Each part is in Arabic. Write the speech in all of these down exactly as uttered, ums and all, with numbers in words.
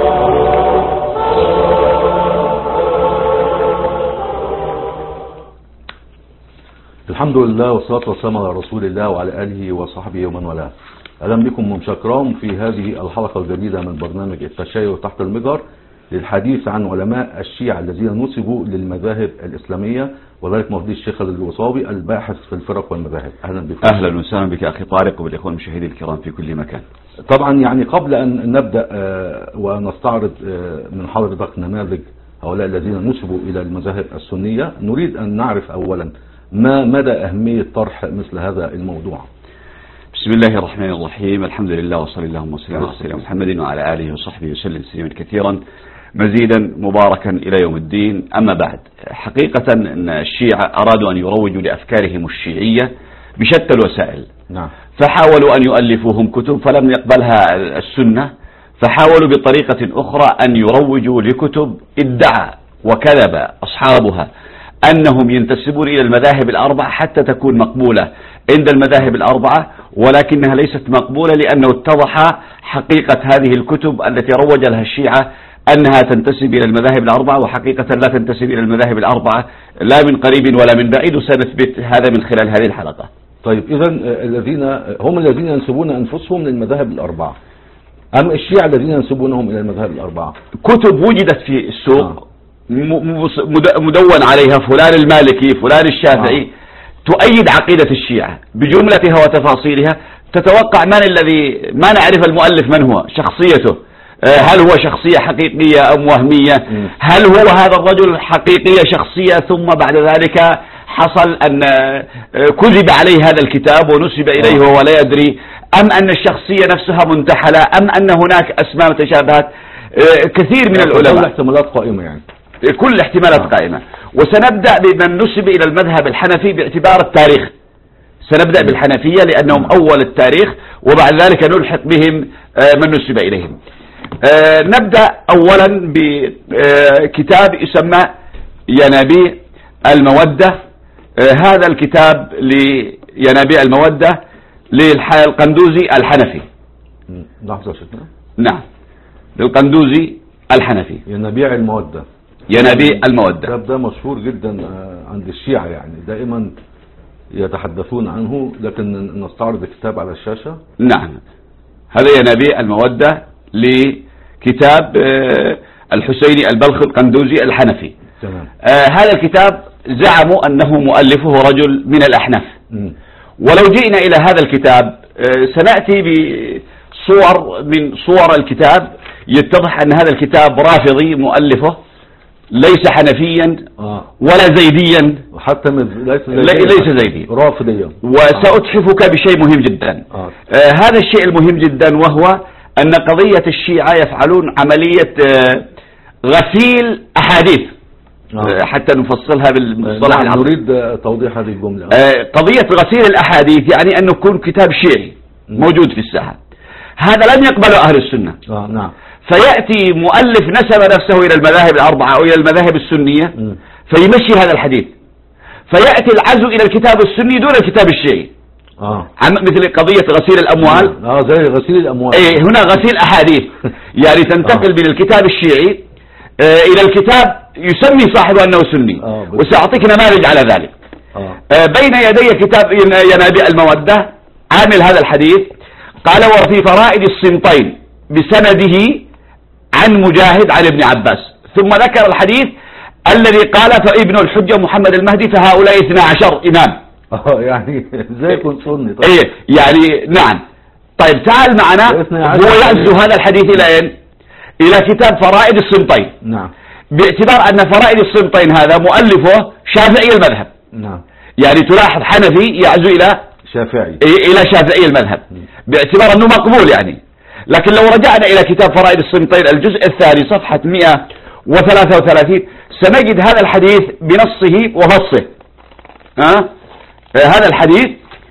الحمد لله والصلاة والسلام على رسول الله وعلى آله وصحبه ومن والاه. أهلا بكم مشاكرام في هذه الحلقة الجديدة من برنامج التشيع تحت المجهر للحديث عن علماء الشيعة الذين نسبوا للمذاهب الإسلامية، وذلك موفد الشيخ الوصابي الباحث في الفرق والمذاهب. أهلا بكم. أهلا وسهلا بك أخي طارق وبالإخوة المشاهدين الكرام في كل مكان. طبعا يعني قبل أن نبدأ ونستعرض من حضرتك نماذج هؤلاء الذين نسبوا إلى المذاهب السنية، نريد أن نعرف أولا ما مدى أهمية طرح مثل هذا الموضوع. بسم الله الرحمن الرحيم، الحمد لله وصلى اللهم وسلم على سيدنا محمد وعلى آله وصحبه وسلم تسليما كثيرا مزيدا مباركا إلى يوم الدين. أما بعد، حقيقة أن الشيعة أرادوا أن يروجوا لأفكارهم الشيعية بشتى الوسائل. نعم. فحاولوا أن يؤلفوهم كتب فلم يقبلها السنة، فحاولوا بطريقة أخرى أن يروجوا لكتب ادعى وكذب أصحابها أنهم ينتسبون إلى المذاهب الأربعة حتى تكون مقبولة عند المذاهب الأربعة، ولكنها ليست مقبولة لأنه اتضح حقيقة هذه الكتب التي روج لها الشيعة أنها تنتسب إلى المذاهب الأربعة، وحقيقة لا تنتسب إلى المذاهب الأربعة لا من قريب ولا من بعيد، وسنثبت هذا من خلال هذه الحلقة. طيب، إذا الذين هم الذين ينسبون أنفسهم للمذاهب الأربعة أم الشيعة الذين ينسبونهم إلى المذاهب الأربعة؟ كتب وجدت في السوق آه. مدون عليها فلان المالكي فلان الشافعي آه. تؤيد عقيدة الشيعة بجملتها وتفاصيلها. تتوقع من الذي ما نعرف المؤلف من هو، شخصيته، هل هو شخصية حقيقية أم وهمية؟ هل هو هذا الرجل حقيقية شخصية ثم بعد ذلك حصل أن كذب عليه هذا الكتاب ونسب إليه وهو لا يدري، أم أن الشخصية نفسها منتحلة، أم أن هناك أسماء متشابهات؟ كثير من العلماء، كل احتمالات قائمة يعني كل احتمالات آه. قائمة. وسنبدأ بمن نسب إلى المذهب الحنفي باعتبار التاريخ. سنبدأ بالحنفية لأنهم أول التاريخ، وبعد ذلك نلحق بهم من نسب إليهم. نبدأ أولا بكتاب يسمى ينابيع المودة. هذا الكتاب لينابيع المودة للقندوزي الحنفي. لحظة شكرا. نعم، للقندوزي الحنفي. ينابيع المودة. ينابيع المودة. الكتاب ده مشهور جدا عند الشيعة، يعني دائما يتحدثون عنه، لكن نستعرض الكتاب على الشاشة. نعم، هذا ينابيع المودة لكتاب الحسيني البلخي القندوزي الحنفي. تمام. آه هذا الكتاب زعموا أنه مؤلفه رجل من الأحناف. م. ولو جئنا إلى هذا الكتاب آه سنأتي بصور من صور الكتاب، يتضح أن هذا الكتاب رافضي مؤلفه، ليس حنفيا آه. ولا زيديا، حتى ليس زيديا, ليس زيدي، رافضيا. وسأتحفك بشيء مهم جدا. آه. آه هذا الشيء المهم جدا، وهو أن قضية الشيعة يفعلون عملية آه غسيل أحاديث. آه. حتى نفصلها بالمصطلح العربي. نريد توضيح هذه الجملة. آه قضية غسيل الأحاديث يعني أن يكون كتاب شيعي موجود في الساحة، هذا لم يقبله أهل السنة. آه نعم. فيأتي مؤلف نسب نفسه إلى المذاهب الأربعة أو إلى المذاهب السنية م. فيمشي هذا الحديث، فيأتي العزو إلى الكتاب السني دون الكتاب الشيعي. آه. مثل قضية غسيل الأموال. آه زي غسيل الأموال. إيه، هنا غسيل أحاديث يعني تنتقل آه. من الكتاب الشيعي آه إلى الكتاب يسمي صاحبه أنه سني. آه وسأعطيك نماذج على ذلك. آه. آه بين يدي كتاب ينابيع المودة عامل هذا الحديث، قال: وفي فرائد الصمتين بسنده عن مجاهد عن ابن عباس، ثم ذكر الحديث الذي قال: فابن الحجة محمد المهدي فهؤلاء اثنا عشر إمام. اه يعني ازاي يكون سني؟ طيب. ايه يعني نعم. طيب تعال معنا، هو يعزو هذا الحديث الى اين؟ الى كتاب فرائد الصمتين. نعم. باعتبار ان فرائد الصمتين هذا مؤلفه شافعي المذهب. نعم. يعني تلاحظ حنفي يعزو الى شافعي، الى شافعي المذهب باعتبار انه مقبول يعني. لكن لو رجعنا إلى كتاب فرائد الصمتين الجزء الثاني صفحة مئة وثلاثة وثلاثين سنجد هذا الحديث بنصه وفصه. ها؟ هذا الحديث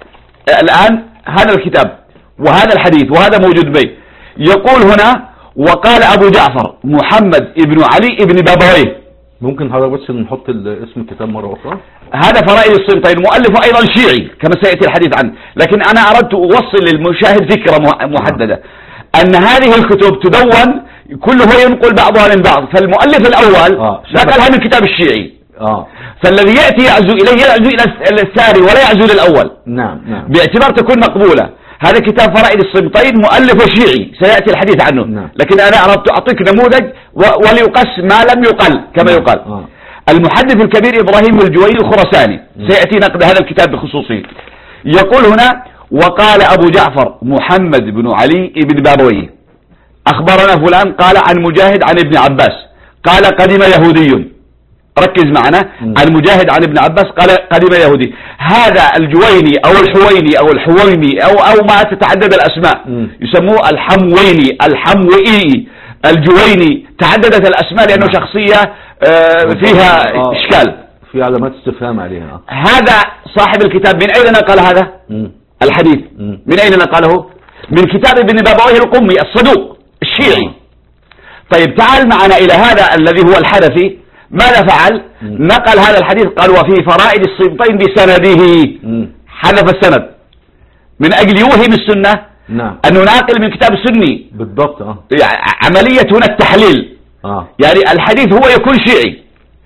الآن، هذا الكتاب وهذا الحديث وهذا موجود بي، يقول هنا: وقال أبو جعفر محمد ابن علي ابن بابويه. ممكن حضرتك بس نحط اسم الكتاب مرة أخرى؟ هذا فرائد الصمتين، مؤلفه أيضا شيعي كما سيأتي الحديث عنه، لكن أنا أردت أوصل للمشاهد فكرة محددة. أن هذه الكتب تدون كله ينقل بعضها من بعض، فالمؤلف الأول آه. نقلها من كتاب الشيعي، آه. فالذي يأتي يعزو إليه يعزو إلى الثاني ولا يعزو للأول. نعم نعم. باعتبار تكون مقبولة. هذا كتاب فرائد الصمتين مؤلفه شيعي سيأتي الحديث عنه. نعم. لكن أنا أردت أعطيك نموذج وليقص ما لم يقل كما نعم. يقال. آه. المحدث الكبير إبراهيم الجويني الخرساني سيأتي نقد هذا الكتاب بخصوصه. يقول هنا: وقال أبو جعفر محمد بن علي بن بابويه أخبرنا فلان قال عن مجاهد عن ابن عباس قال قدم يهودي. ركز معنا. عن مجاهد عن ابن عباس قال قدم يهودي. هذا الجويني أو الحويني أو الحويمي أو أو ما تتعدد الأسماء م. يسموه الحمويني الحموئي الجويني، تعددت الأسماء لأنه م. شخصية فيها آه. إشكال، في علامات استفهام عليها. هذا صاحب الكتاب من أين نقل هذا م. الحديث؟ م. من أين نقله؟ من كتاب ابن بابويه القمي الصدوق الشيعي. آه. طيب تعال معنا إلى هذا الذي هو الحنفي، ماذا فعل؟ م. نقل هذا الحديث قال: وفي فرائد الصمتين بسنده. م. حذف السند من أجل يوهم السنة نعم. أنه ناقل من كتاب سني بالضبط. آه. يعني عملية هنا التحليل. آه. يعني الحديث هو يكون شيعي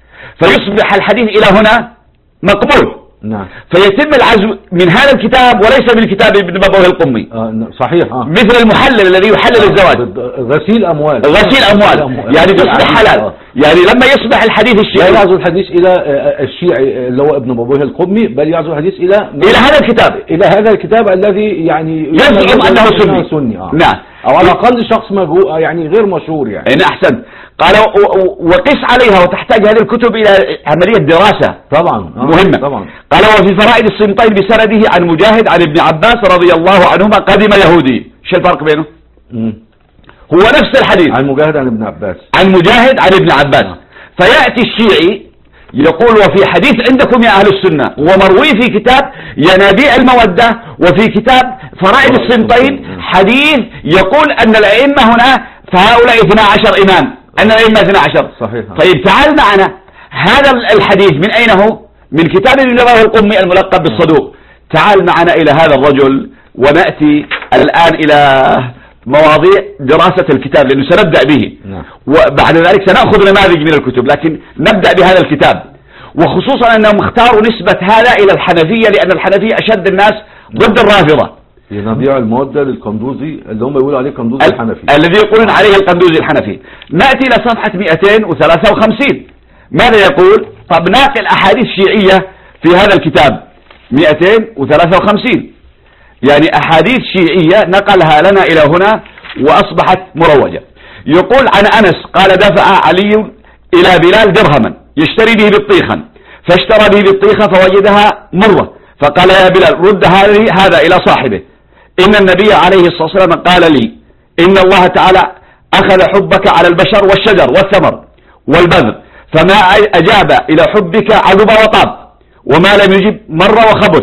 فيصبح الحديث إلى هنا مقبول. نعم. فيتم العزو من هذا الكتاب وليس من كتاب ابن بابويه القمي. آه صحيح. آه. مثل المحلل الذي يحلل آه. الزواج، غسيل أموال، غسيل أموال يعني تصبح حلال. آه. يعني لما يصبح الحديث الشيعي لا يعزو الحديث إلى الشيعي اللي هو ابن بابويه القمي، بل يعزو الحديث إلى إلى هذا الكتاب إلى هذا الكتاب الذي يعني يزعم أنه سني, سني. آه. نعم. أو على الأقل شخص مجهول يعني غير مشهور يعني. إن أحسن. قال وقس عليها وتحتاج هذه الكتب إلى عملية دراسة طبعا آه. مهمة. طبعا. قال: وفي فرائد الصمتين بسنده عن مجاهد عن ابن عباس رضي الله عنهما قدم يهودي. شو الفرق بينه؟ م. هو نفس الحديث عن مجاهد عن ابن عباس، عن مجاهد عن ابن عباس. آه. فيأتي الشيعي يقول: وفي حديث عندكم يا أهل السنة ومروي في كتاب ينابيع المودة وفي كتاب فرائد الصمتين حديث يقول أن الأئمة هنا فهؤلاء اثنا عشر إمام، أن الأئمة اثنا عشر. صحيح. طيب تعال معنا. هذا الحديث من أين هو؟ من كتاب ابن بابويه القمي الملقب بالصدوق. تعال معنا إلى هذا الرجل ونأتي الآن إلى مواضيع دراسة الكتاب لأنه سنبدأ به. نعم. وبعد ذلك سنأخذ نماذج من الكتب، لكن نبدأ بهذا الكتاب، وخصوصا أنهم اختاروا نسبة هذا إلى الحنفية لأن الحنفية أشد الناس ضد الرافضة. ينابيع المودة للقندوزي اللي هم يقولوا عليه قندوزي الحنفي، الذي يقولون عليه القندوزي الحنفي. نأتي إلى صفحة مئتين وثلاثة وخمسين. ماذا يقول؟ طب ناقل أحاديث شيعية في هذا الكتاب مئتين وثلاثة وخمسين، يعني أحاديث شيعية نقلها لنا إلى هنا وأصبحت مروجة. يقول عن أنس قال: دفع علي إلى بلال درهما يشتري به بطيخا، فاشترى به بطيخة فوجدها مرة، فقال: يا بلال رد هذا إلى صاحبه، إن النبي عليه الصلاة والسلام قال لي إن الله تعالى أخذ حبك على البشر والشجر والثمر والبذر، فما أجاب إلى حبك عذب وطاب، وما لم يجب مر وخبث،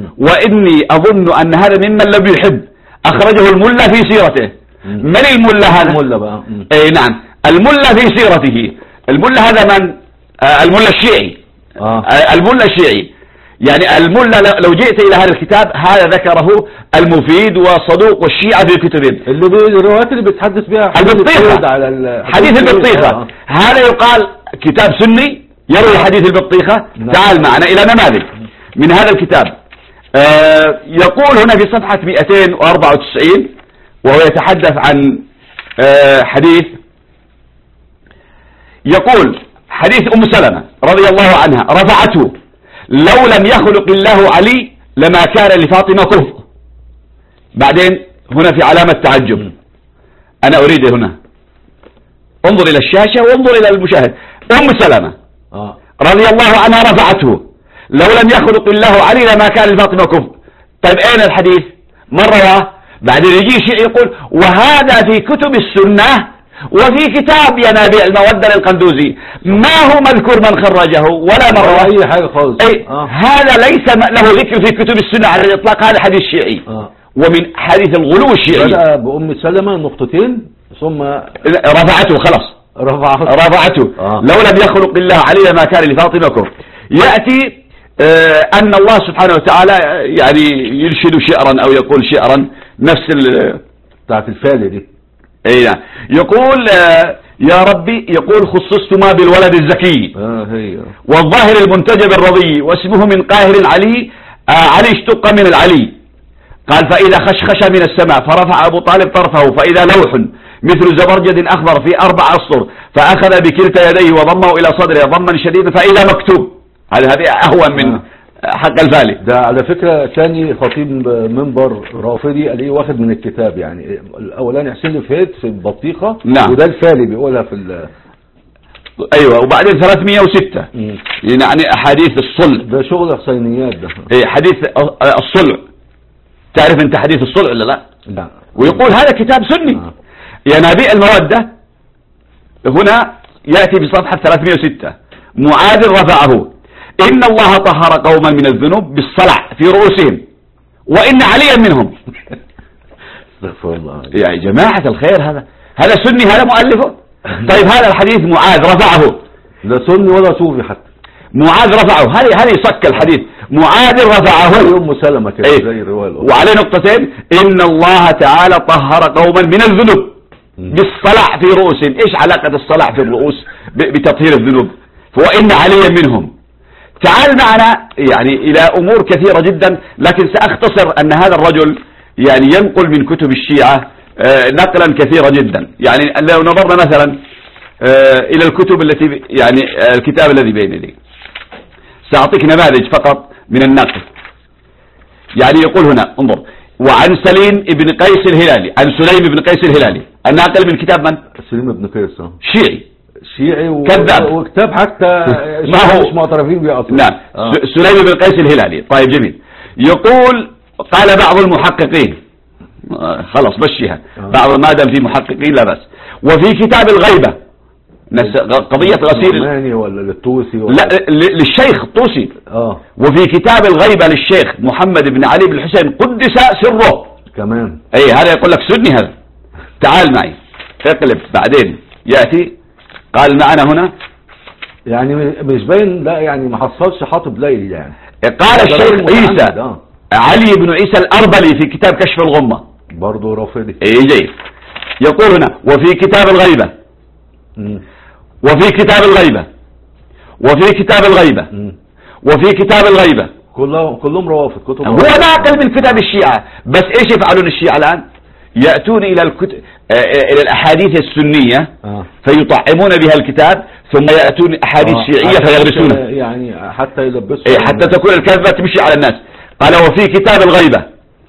وإني أظن أن هذا ممن لم يحب، أخرجه الملا في سيرته. من الملا هذا؟ الملا بقى. أي نعم، الملا في سيرته. الملا هذا من؟ آه الملا الشيعي. آه. آه الملا الشيعي يعني الملا لو جئت إلى هذا الكتاب هذا ذكره المفيد والصدوق والشيعة في كتبهم، اللي الروايات اللي بتحدث بها البطيخة على حديث البطيخة. آه. هذا يقال كتاب سني يروي حديث البطيخة. نعم. تعال معنا إلى نماذج من هذا الكتاب. آه يقول هنا في صفحة مئتين وأربعة وتسعين وهو يتحدث عن آه حديث، يقول حديث أم سلمة رضي الله عنها رفعته: لو لم يخلق الله علي لما كان لفاطمة كفء. بعدين هنا في علامة تعجب، أنا أريد هنا انظر إلى الشاشة وانظر إلى المشاهد. أم سلمة آه. رضي الله عنها رفعته: لو لم يخلق الله علي لما كان لفاطمة كفء. طيب أين الحديث؟ مرة. بعدين يجي شيء يقول: وهذا في كتب السنة وفي كتاب ينابيع المودة للقندوزي، ما هو مذكور من خرجه ولا مرة أي حاجة خالص. أي آه. هذا ليس له ذكر في كتب السنة على الإطلاق، هذا حديث شيعي. آه. ومن حديث الغلو الشيعي. بدأ بأم سلمة نقطتين ثم رفعته خلاص رفعته, رفعته. آه. لو لم يخلق الله علي ما كان لفاطمة كفر. يأتي آه أن الله سبحانه وتعالى يعني ينشد شعرا أو يقول شعرا نفس ال بتاعت الفالة دي اي نعم. يقول آه يا ربي، يقول خصصت ما بالولد الزكي اه هي والظاهر المنتجب الرضي واسمه من قاهر علي. آه علي اشتق من العلي. قال فإذا خشخش من السماء فرفع أبو طالب طرفه فإذا لوح مثل زبرجد أخضر في أربع أسطر فأخذ بكلتا يديه وضمه إلى صدره ضما شديدا فإذا مكتوب. هذه هذه أهون من حق الفالي. ده على فكرة ثاني خطيب منبر رافضي اللي واخد من الكتاب، يعني الأولاني حسين الفهد في البطيخة. نعم. وده الفالي بيقولها في ال أيوة. وبعدين ثلاثمائة وستة مم. يعني أحاديث الصلع. ده شغل حسينيات ده. إيه حديث الصلع. تعرف أنت حديث الصلع ولا لا؟ لا. ويقول هذا كتاب سني. آه. ينابيع المودة هنا يأتي بصفحة ثلاثمائة وستة. معاذ رفعه إن الله طهر قوما من الذنوب بالصلع في رؤوسهم وإن عليا منهم. استغفر الله. يا جماعة الخير، هذا هذا سني، هذا مؤلفه. طيب هذا الحديث معاذ رفعه. لا سني ولا صوفي حتى. معاذ رفعه، هذه هذه صك الحديث. معاذ رفعه. يوم مسلمة كده ايه؟ زي الرواية. وعليه نقطتين. إن الله تعالى طهر قوما من الذنوب بالصلع في رؤوسهم. إيش علاقة الصلع في الرؤوس بتطهير الذنوب؟ وإن عليا منهم. تعال معنا يعني إلى أمور كثيرة جدا، لكن سأختصر أن هذا الرجل يعني ينقل من كتب الشيعة نقلا كثيرا جدا. يعني لو نظرنا مثلا إلى الكتب التي يعني الكتاب الذي بين يدي سأعطيك نماذج فقط من النقل. يعني يقول هنا انظر: وعن سليم بن قيس الهلالي، عن سليم بن قيس الهلالي، الناقل من كتاب من؟ سليم بن قيس. شيعي شيعي و... كذاب، وكتاب حتى ما هو مش معترفين بيه اصلا. نعم. آه. سليم بن قيس الهلالي. طيب جميل. يقول قال بعض المحققين، آه خلاص مشيها. آه. بعض ما دام في محققين لا بأس. وفي كتاب الغيبة قضية غسيل الرحماني ولا للطوسي ولا لا للشيخ الطوسي. اه وفي كتاب الغيبة للشيخ محمد بن علي بن الحسين قدس سره كمان. اي هذا يقول لك سني هذا. تعال معي اقلب بعدين يأتي. قال معنا هنا يعني مش باين، لا يعني ما حصلش حاطب ليل يعني. قال الشيخ عيسى آه. علي بن عيسى الأربلي في كتاب كشف الغمة برضه رافضي. اي جيد. يقول هنا وفي كتاب الغيبة م. وفي كتاب الغيبة وفي كتاب الغيبة م. وفي كتاب الغيبة كلهم كلهم روافض كتب. هو ناقل من كتاب الشيعة. بس ايش يفعلون الشيعة الآن؟ يأتون إلى الكتب إلى الأحاديث السنية آه. فيطعمون بها الكتاب، ثم يأتون أحاديث آه. شيعية فيغرسونها، يعني حتى يلبسوا إيه حتى تكون الكذبة تمشي على الناس. قال وفي كتاب الغيبة،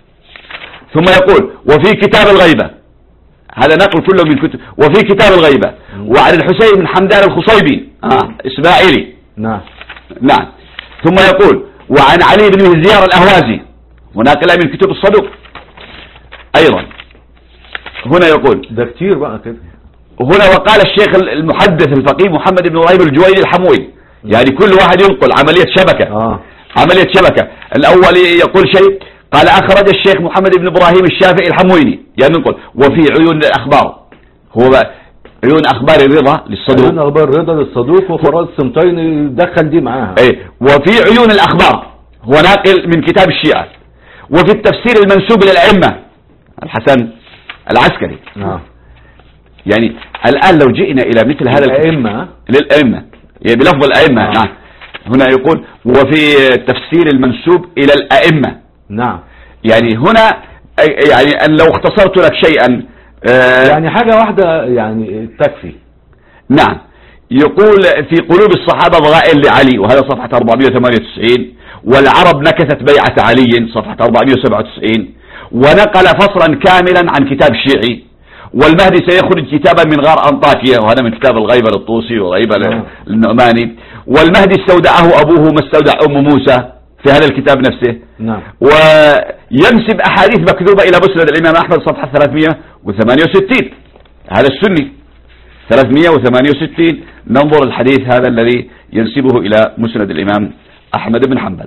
ثم يقول وفي كتاب الغيبة، هذا نقل كله من كتب. وفي كتاب الغيبة م. وعن الحسين بن حمدان الخصيبي آه. إسماعيلي نعم نعم. ثم يقول وعن علي بن مهزيار الأهوازي، وناقلها من كتب الصدوق أيضا. هنا يقول ده كتير بقى كده. هنا وقال الشيخ المحدث الفقيه محمد بن رهيب الجويني الحموي، يعني كل واحد ينقل عملية شبكة آه. عملية شبكة. الأول يقول شيء، قال أخرج الشيخ محمد بن إبراهيم الشافعي الحمويني، يعني ننقل وفي عيون الأخبار، هو عيون أخبار الرضا للصدوق، عيون أخبار الرضا للصدوق وفراس السمطين يدخل دي معاها. اي وفي عيون الأخبار هو ناقل من كتاب الشيعة. وفي التفسير المنسوب للأئمة الحسن العسكري آه. يعني الآن لو جئنا إلى مثل هذا الأئمة للأئمة يعني بلفظ الأئمة آه. نعم. هنا يقول وفي التفسير المنسوب إلى الأئمة. نعم. يعني هنا يعني أن لو اختصرت لك شيئا آه يعني حاجة واحدة يعني تكفي. نعم. يقول في قلوب الصحابة ضغائن لعلي، وهذا صفحة أربعمائة وثمانية وتسعين. والعرب نكثت بيعة علي صفحة أربعمائة وسبعة وتسعين. ونقل فصلا كاملا عن كتاب شيعي. والمهدي سيخرج كتابا من غار أنطاكيا، وهذا من كتاب الغيبة للطوسي وغيبة آه. للنعماني. والمهدي استودعه أبوه ما استودع أم موسى في هذا الكتاب نفسه. نعم. وينسب أحاديث مكذوبة إلى مسند الإمام أحمد صفحة ثلاثمائة وثمانية وستين. هذا السني ثلاثمائة وثمانية وستين. ننظر الحديث هذا الذي ينسبه إلى مسند الإمام أحمد بن حنبل.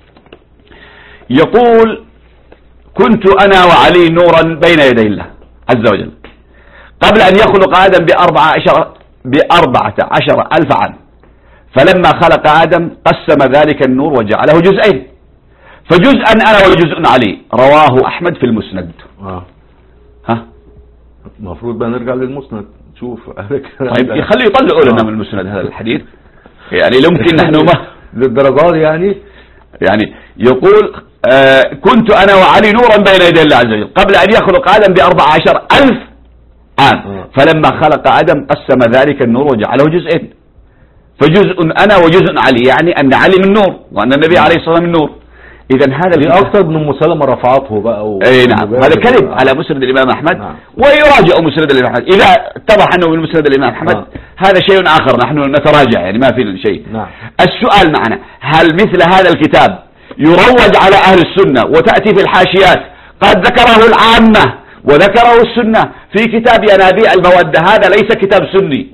يقول كنت أنا وعلي نورا بين يدي الله عز وجل قبل أن يخلق آدم بأربعة عشر بأربعة عشر ألف عام، فلما خلق آدم قسم ذلك النور وجعله جزئين، فجزءا أنا وجزء علي. رواه أحمد في المسند. آه. ها المفروض بقى نرجع للمسند نشوف. طيب خليه يطلعوا لنا من المسند هذا الحديث، يعني يمكن نحن ما للدرجات يعني يعني يقول آه كنت أنا وعلي نورا بين يدي الله عز وجل قبل أن يخلق آدم بأربع عشر ألف عام، فلما خلق آدم قسم ذلك النور وجعله جزئين، فجزء أنا وجزء علي، يعني أن علي من نور وأن النبي عليه الصلاة والسلام من نور. إذا هذا أكثر من مسلمة رفعته بقى و... أي نعم، هذا كذب على مسند الإمام أحمد. نعم. ويراجع مسند الإمام أحمد إذا اتضح أنه من مسند الإمام أحمد. نعم. هذا شيء آخر، نحن نتراجع يعني ما في شيء. نعم. السؤال معنا، هل مثل هذا الكتاب يروج على أهل السنة وتأتي في الحاشيات قد ذكره العامة وذكره السنة في كتاب ينابيع المودة؟ هذا ليس كتاب سني،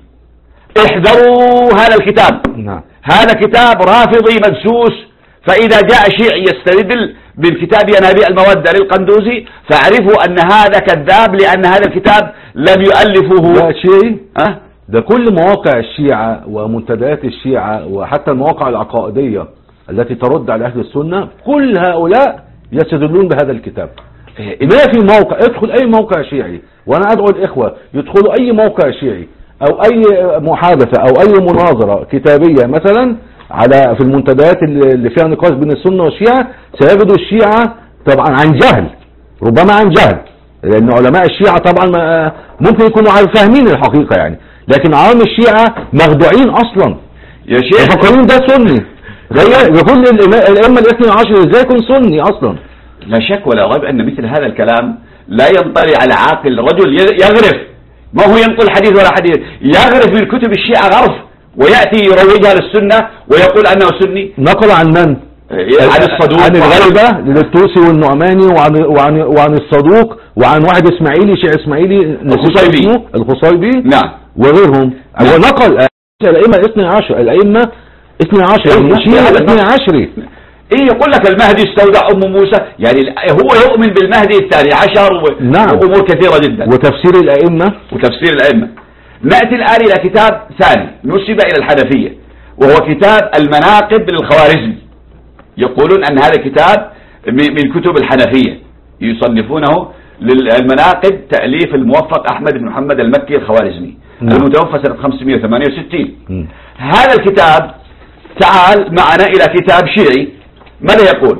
احذروا هذا الكتاب. نعم. هذا كتاب رافضي مدسوس، فإذا جاء شيعي يستدل بالكتاب ينابيع المودة للقندوزي فاعرفوا أن هذا كذاب، لأن هذا الكتاب لم يؤلفه لا شيء. أه؟ ده كل مواقع الشيعة ومنتديات الشيعة وحتى المواقع العقائدية التي ترد على أهل السنة، كل هؤلاء يستدلون بهذا الكتاب. ما في موقع، ادخل أي موقع شيعي، وأنا أدعو الإخوة يدخلوا أي موقع شيعي أو أي محادثة أو أي مناظرة كتابية مثلا على في المنتديات اللي فيها نقاش بين السنة والشيعة، سيجدوا الشيعة طبعا عن جهل، ربما عن جهل، لأن علماء الشيعة طبعا ممكن يكونوا فاهمين الحقيقة يعني، لكن عوام الشيعة مخدوعين أصلا يا شيخ، يفكرون ده سني. يقول الأئمة الاثني عشر ازاي يكون سني أصلا؟ لا شك ولا ريب أن مثل هذا الكلام لا ينطلي على عاقل. رجل يغرف، ما هو ينقل حديث ولا حديث، يغرف من كتب الشيعة غرف ويأتي يروجها للسنة ويقول أنه سني. نقل عن من؟ عن الصدوق، عن الغلبة للطوسي والنعماني، وعن وعن وعن الصدوق، وعن واحد اسماعيلي شيعي اسماعيلي الخصيبي الخصيبي نعم وغيرهم. نعم. ونقل الأئمة الاثني عشر، الأئمة اثني عشر، الشيعة الاثني عشري. ايه يقول لك المهدي استودع ام موسى، يعني هو يؤمن بالمهدي الثاني عشر و... نعم. وامور كثيرة جدا، وتفسير الأئمة وتفسير الأئمة. نأتي الآن إلى كتاب ثاني نسب إلى الحنفية، وهو كتاب المناقب للخوارزمي. يقولون أن هذا كتاب من كتب الحنفية، يصنفونه للمناقب تأليف الموفق أحمد بن محمد المكي الخوارزمي. نعم. المتوفى سنة خمسمائة وثمانية وستين. م. هذا الكتاب تعال معنا إلى كتاب شيعي. ماذا يقول؟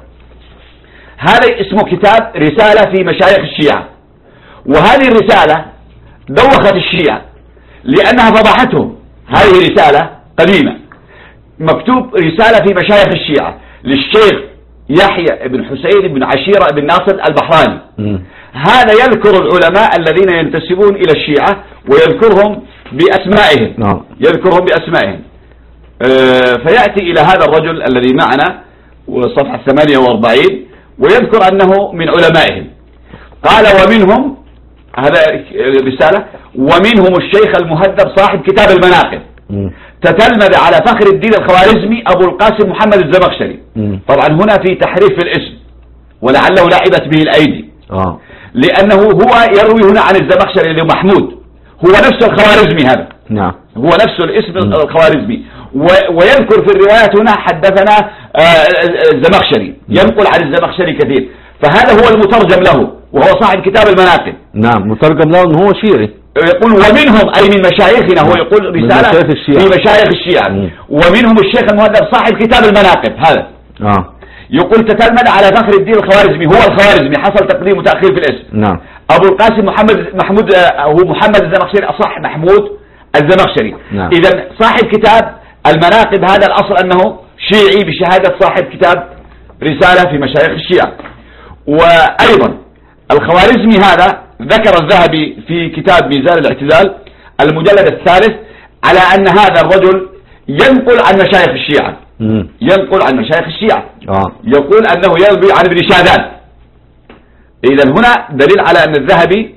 هذا اسمه كتاب رسالة في مشايخ الشيعة، وهذه الرسالة دوخت الشيعة لأنها فضحتهم. هذه رسالة قديمة مكتوب رسالة في مشايخ الشيعة للشيخ يحيى بن حسين بن عشيرة بن ناصر البحراني. م. هذا يذكر العلماء الذين ينتسبون إلى الشيعة ويذكرهم بأسمائهم. نعم. يذكرهم بأسمائهم. آه فيأتي إلى هذا الرجل الذي معنا وصفحة ثمانية وأربعين ويذكر أنه من علمائهم. قال ومنهم، هذا رسالة، ومنهم الشيخ المهذب صاحب كتاب المناقب، م. تتلمذ على فخر الدين الخوارزمي أبو القاسم محمد الزمخشري. م. طبعا هنا في تحريف في الاسم ولعله لعبت به الأيدي. آه. لأنه هو يروي هنا عن الزمخشري اللي محمود، هو نفسه الخوارزمي هذا. نعم. هو نفسه الاسم م. الخوارزمي، ويذكر في الروايات هنا حدثنا الزمخشري، ينقل عن الزمخشري كثير، فهذا هو المترجم له وهو صاحب كتاب المناقب. نعم، مترجم له أنه هو شيعي. يقول ومنهم أي من مشايخنا، هو يقول رسالة في مشايخ الشيعة. م. ومنهم الشيخ المهذب صاحب كتاب المناقب هذا. آه. يقول تتلمذ على فخر الدين الخوارزمي، هو الخوارزمي، حصل تقديم وتأخير في الاسم. نعم. أبو القاسم محمد محمود، هو محمد الزمخشري أصح محمود الزمخشري. نعم. إذا صاحب كتاب المناقب هذا الأصل أنه شيعي بشهادة صاحب كتاب رسالة في مشايخ الشيعة. وأيضا الخوارزمي هذا ذكر الذهبي في كتاب ميزان الاعتدال المجلد الثالث على أن هذا الرجل ينقل عن مشايخ الشيعة. م. ينقل عن مشايخ الشيعة. آه. يقول أنه يروي عن ابن شاذان. إذا هنا دليل على أن الذهبي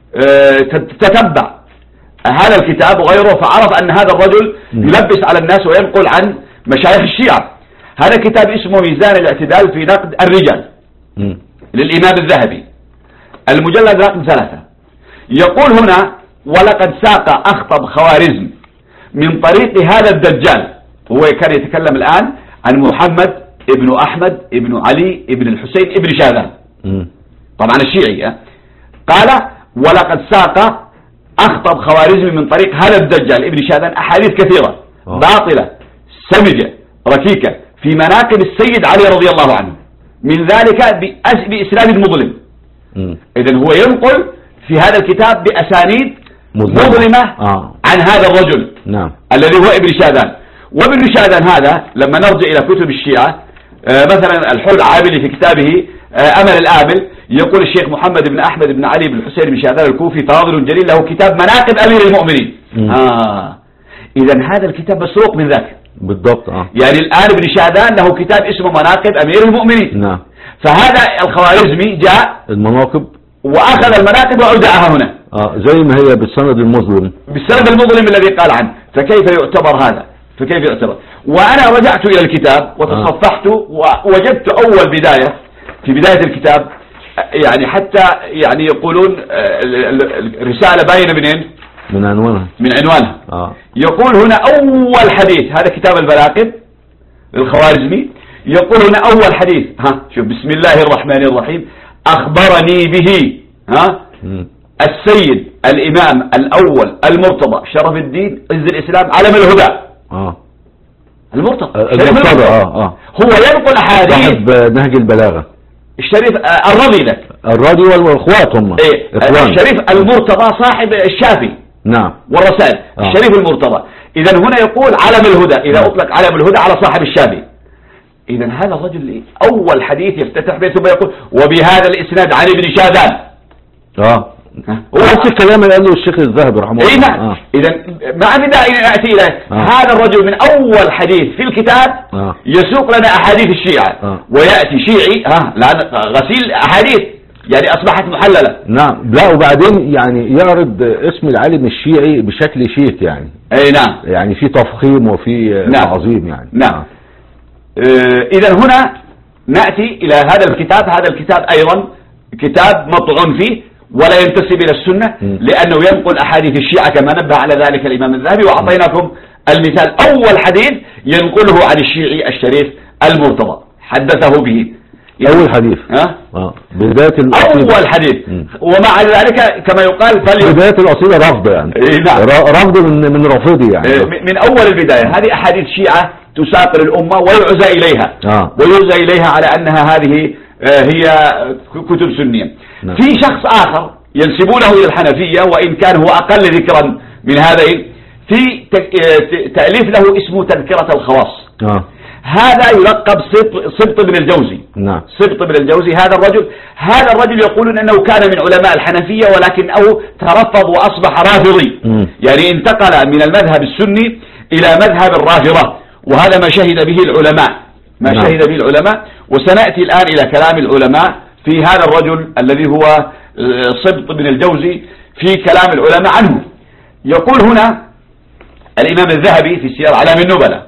تتبع هذا الكتاب وغيره، فعرف أن هذا الرجل يلبس على الناس وينقل عن مشايخ الشيعة. هذا كتاب اسمه ميزان الاعتدال في نقد الرجال م. للإمام الذهبي، المجلد رقم ثلاثة. يقول هنا ولقد ساق أخطب خوارزم من طريق هذا الدجال، هو كان يتكلم الآن عن محمد ابن أحمد ابن علي ابن الحسين ابن شاذان، طبعا الشيعي. قال ولقد ساق أخطب خوارزمي من طريق هذا الدجال ابن شاذان أحاديث كثيرة أوه. باطلة سمجة ركيكة في مناقب السيد علي رضي الله عنه، من ذلك بإسناد مظلم. إذن هو ينقل في هذا الكتاب بأسانيد مظلمة آه. عن هذا الرجل نعم. الذي هو ابن شاذان. وابن شاذان هذا لما نرجع إلى كتب الشيعة آه مثلا الحر العابلي في كتابه آه أمل الآبل يقول الشيخ محمد بن أحمد بن علي بن حسين بن شاذان الكوفي فاضل جليل له كتاب مناقب أمير المؤمنين. آه. إذن هذا الكتاب مسروق من ذاك بالضبط. آه. يعني الآن ابن شاذان له كتاب اسمه مناقب أمير المؤمنين. نعم. فهذا الخوارزمي جاء المناقب وأخذ المناقب وأودعها هنا آه زي ما هي بالسند المظلم، بالسند المظلم الذي قال عنه. فكيف يعتبر هذا؟ فكيف يعتبر؟ وأنا رجعت إلى الكتاب وتصفحت ووجدت أول بداية في بداية الكتاب يعني حتى يعني يقولون الرسالة باينة منين؟ من عنوانها من عنوانها. آه. يقول هنا أول حديث، هذا كتاب المناقب للخوارزمي، يقول هنا أول حديث، ها شوف بسم الله الرحمن الرحيم أخبرني به ها م. السيد الإمام الأول المرتضى شرف الدين عز الإسلام علم الهدى. آه. المرتضى المرتضى آه آه هو ينقل أحاديث صاحب نهج البلاغة الشريف آه الرضي لك الرضي والأخوات هم إيه الشريف المرتضى صاحب الشافي نعم والرسائل آه. الشريف المرتضى. إذا هنا يقول علم الهدى، إذا أطلق علم الهدى على صاحب الشافي. إذا هذا الرجل أول حديث يفتتح به ثم يقول وبهذا الإسناد عن ابن شاذان. اه ونفس الكلام اللي قاله الشيخ الذهبي رحمه الله. اي نعم. آه. اذا مع بداية ناتي الى آه. هذا الرجل من اول حديث في الكتاب آه. يسوق لنا احاديث الشيعة آه. وياتي شيعي ها آه. غسيل احاديث يعني اصبحت محللة. نعم. لا وبعدين يعني يعرض اسم العالم الشيعي بشكل شيك يعني. اي نعم. يعني في تفخيم وفي نعم. تعظيم يعني. نعم. آه. آه. اذا هنا ناتي الى هذا الكتاب. هذا الكتاب ايضا كتاب مطعون فيه ولا ينتسب إلى السنة لأنه ينقل أحاديث الشيعة كما نبه على ذلك الإمام الذهبي. وأعطيناكم المثال أول حديث ينقله عن الشيعي الشريف المرتضى حدثه به أول حديث ها آه. بداية الأصيلة أول حديث م. ومع ذلك كما يقال فلي... بداية الأصيلة رفض يعني إيه نعم. رفض من من رافضي يعني إيه من أول البداية. هذه أحاديث شيعة تساق للأمة ويعزى إليها آه. ويعزى إليها على أنها هذه هي كتب سنية. نعم. في شخص آخر ينسبونه إلى الحنفية وإن كان هو أقل ذكرا من هذا في تأليف له اسمه تذكرة الخواص. آه. هذا يلقب سبط بن الجوزي. نعم. سبط بن الجوزي هذا الرجل هذا الرجل يقولون أنه كان من علماء الحنفية ولكنه ترفض وأصبح رافضي. م. يعني انتقل من المذهب السني إلى مذهب الرافضة وهذا ما شهد به العلماء ما نعم. شهد به العلماء. وسنأتي الآن إلى كلام العلماء في هذا الرجل الذي هو سبط بن الجوزي في كلام العلماء عنه. يقول هنا الإمام الذهبي في سير أعلام النبلاء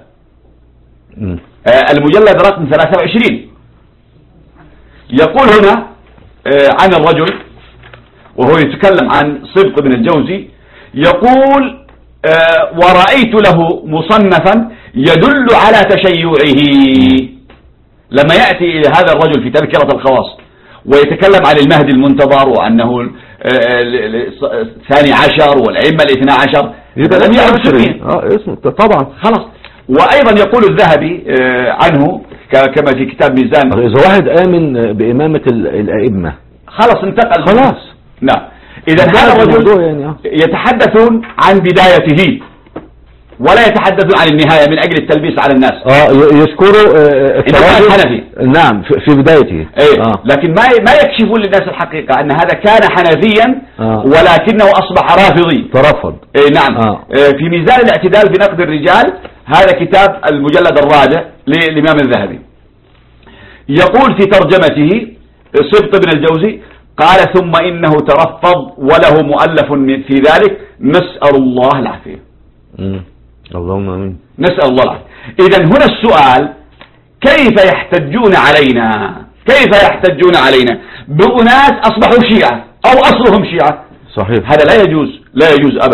المجلد رقم ثلاثة وعشرين يقول هنا عن الرجل وهو يتكلم عن سبط بن الجوزي يقول ورأيت له مصنفا يدل على تشيعه. لما يأتي إلى هذا الرجل في تذكرة الخواص ويتكلم عن المهدي المنتظر وأنه الثاني عشر والأئمة الاثنى عشر يبقى لم يعرف اه اسمه طبعا خلاص. وأيضا يقول الذهبي عنه كما في كتاب ميزان إذا واحد آمن بإمامة الأئمة خلاص انتقل خلاص. نعم. إذا هذا الرجل يعني يتحدثون عن بدايته ولا يتحدثون عن النهاية من أجل التلبيس على الناس. اه يذكروا التراجم حنفي نعم في بدايته ايه آه. لكن ما ما يكشفون للناس الحقيقة أن هذا كان حنفيا آه. ولكنه أصبح رافضي ترفض. ايه نعم آه. في ميزان الاعتدال في نقد الرجال هذا كتاب المجلد الرابع للإمام الذهبي يقول في ترجمته سبط بن الجوزي قال ثم إنه ترفض وله مؤلف في ذلك نسأل الله العافية. اللهم امين. نسأل الله العافية. إذن هنا السؤال كيف يحتجون علينا كيف يحتجون علينا بأناس أصبحوا شيعة أو أصلهم شيعة؟ صحيح. هذا لا يجوز لا يجوز أبدا.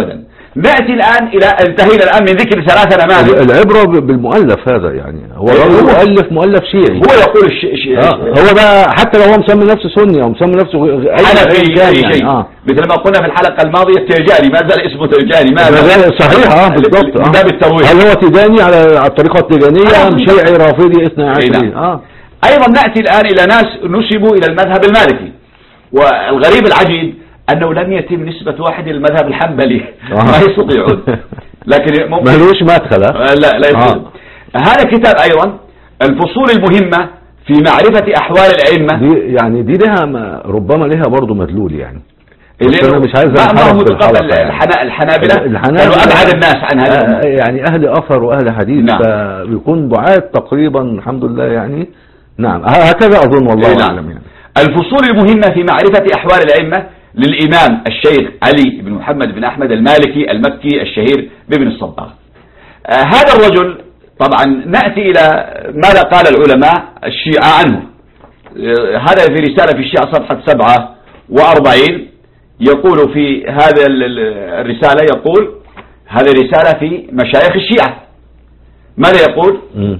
نأتي الآن إلى انتهينا الآن من ذكر ثلاثة نماذج. العبرة بالمؤلف هذا يعني، هو رجل مؤلف مؤلف شيعي، هو يقول الشيء آه هو بقى حتى لو هو مسمي نفسه سني أو مسمي نفسه حنفي أي شيء، آه. مثل ما قلنا في الحلقة الماضية التيجاني، ما زال اسمه تيجاني، ما زال صحيح اه بالضبط، من باب التوحيد. هل هو تيجاني على الطريقة التيجانية أم شيعي رافضي اثني عشري؟ اه أيضا نأتي الآن إلى ناس نسبوا إلى المذهب المالكي، والغريب العجيب أنه لم يتم نسبة واحد إلى المذهب الحنبلي، آه. ما يستطيعون، لكن ممكن ملوش مدخل. لا لا يستطيع. آه. هذا كتاب أيضا الفصول المهمة في معرفة أحوال الأئمة، دي يعني دي لها ربما لها برضه مدلول يعني، أنا مش عايز ما هو متقبل الحنابلة كانوا أبعد الناس عن هذا، يعني أهل أثر وأهل حديث، نعم. فبيكون بعاد تقريبا الحمد لله يعني، نعم هكذا أظن والله أعلم يعني. الفصول المهمة في معرفة أحوال الأئمة للإمام الشيخ علي بن محمد بن أحمد المالكي المكي الشهير بابن الصباغ. آه هذا الرجل طبعا نأتي إلى ماذا قال العلماء الشيعة عنه. آه هذا في رسالة في الشيعة صفحة سبعة وأربعين يقول في هذا الرسالة، يقول هذه رسالة في مشايخ الشيعة، ماذا يقول؟ م.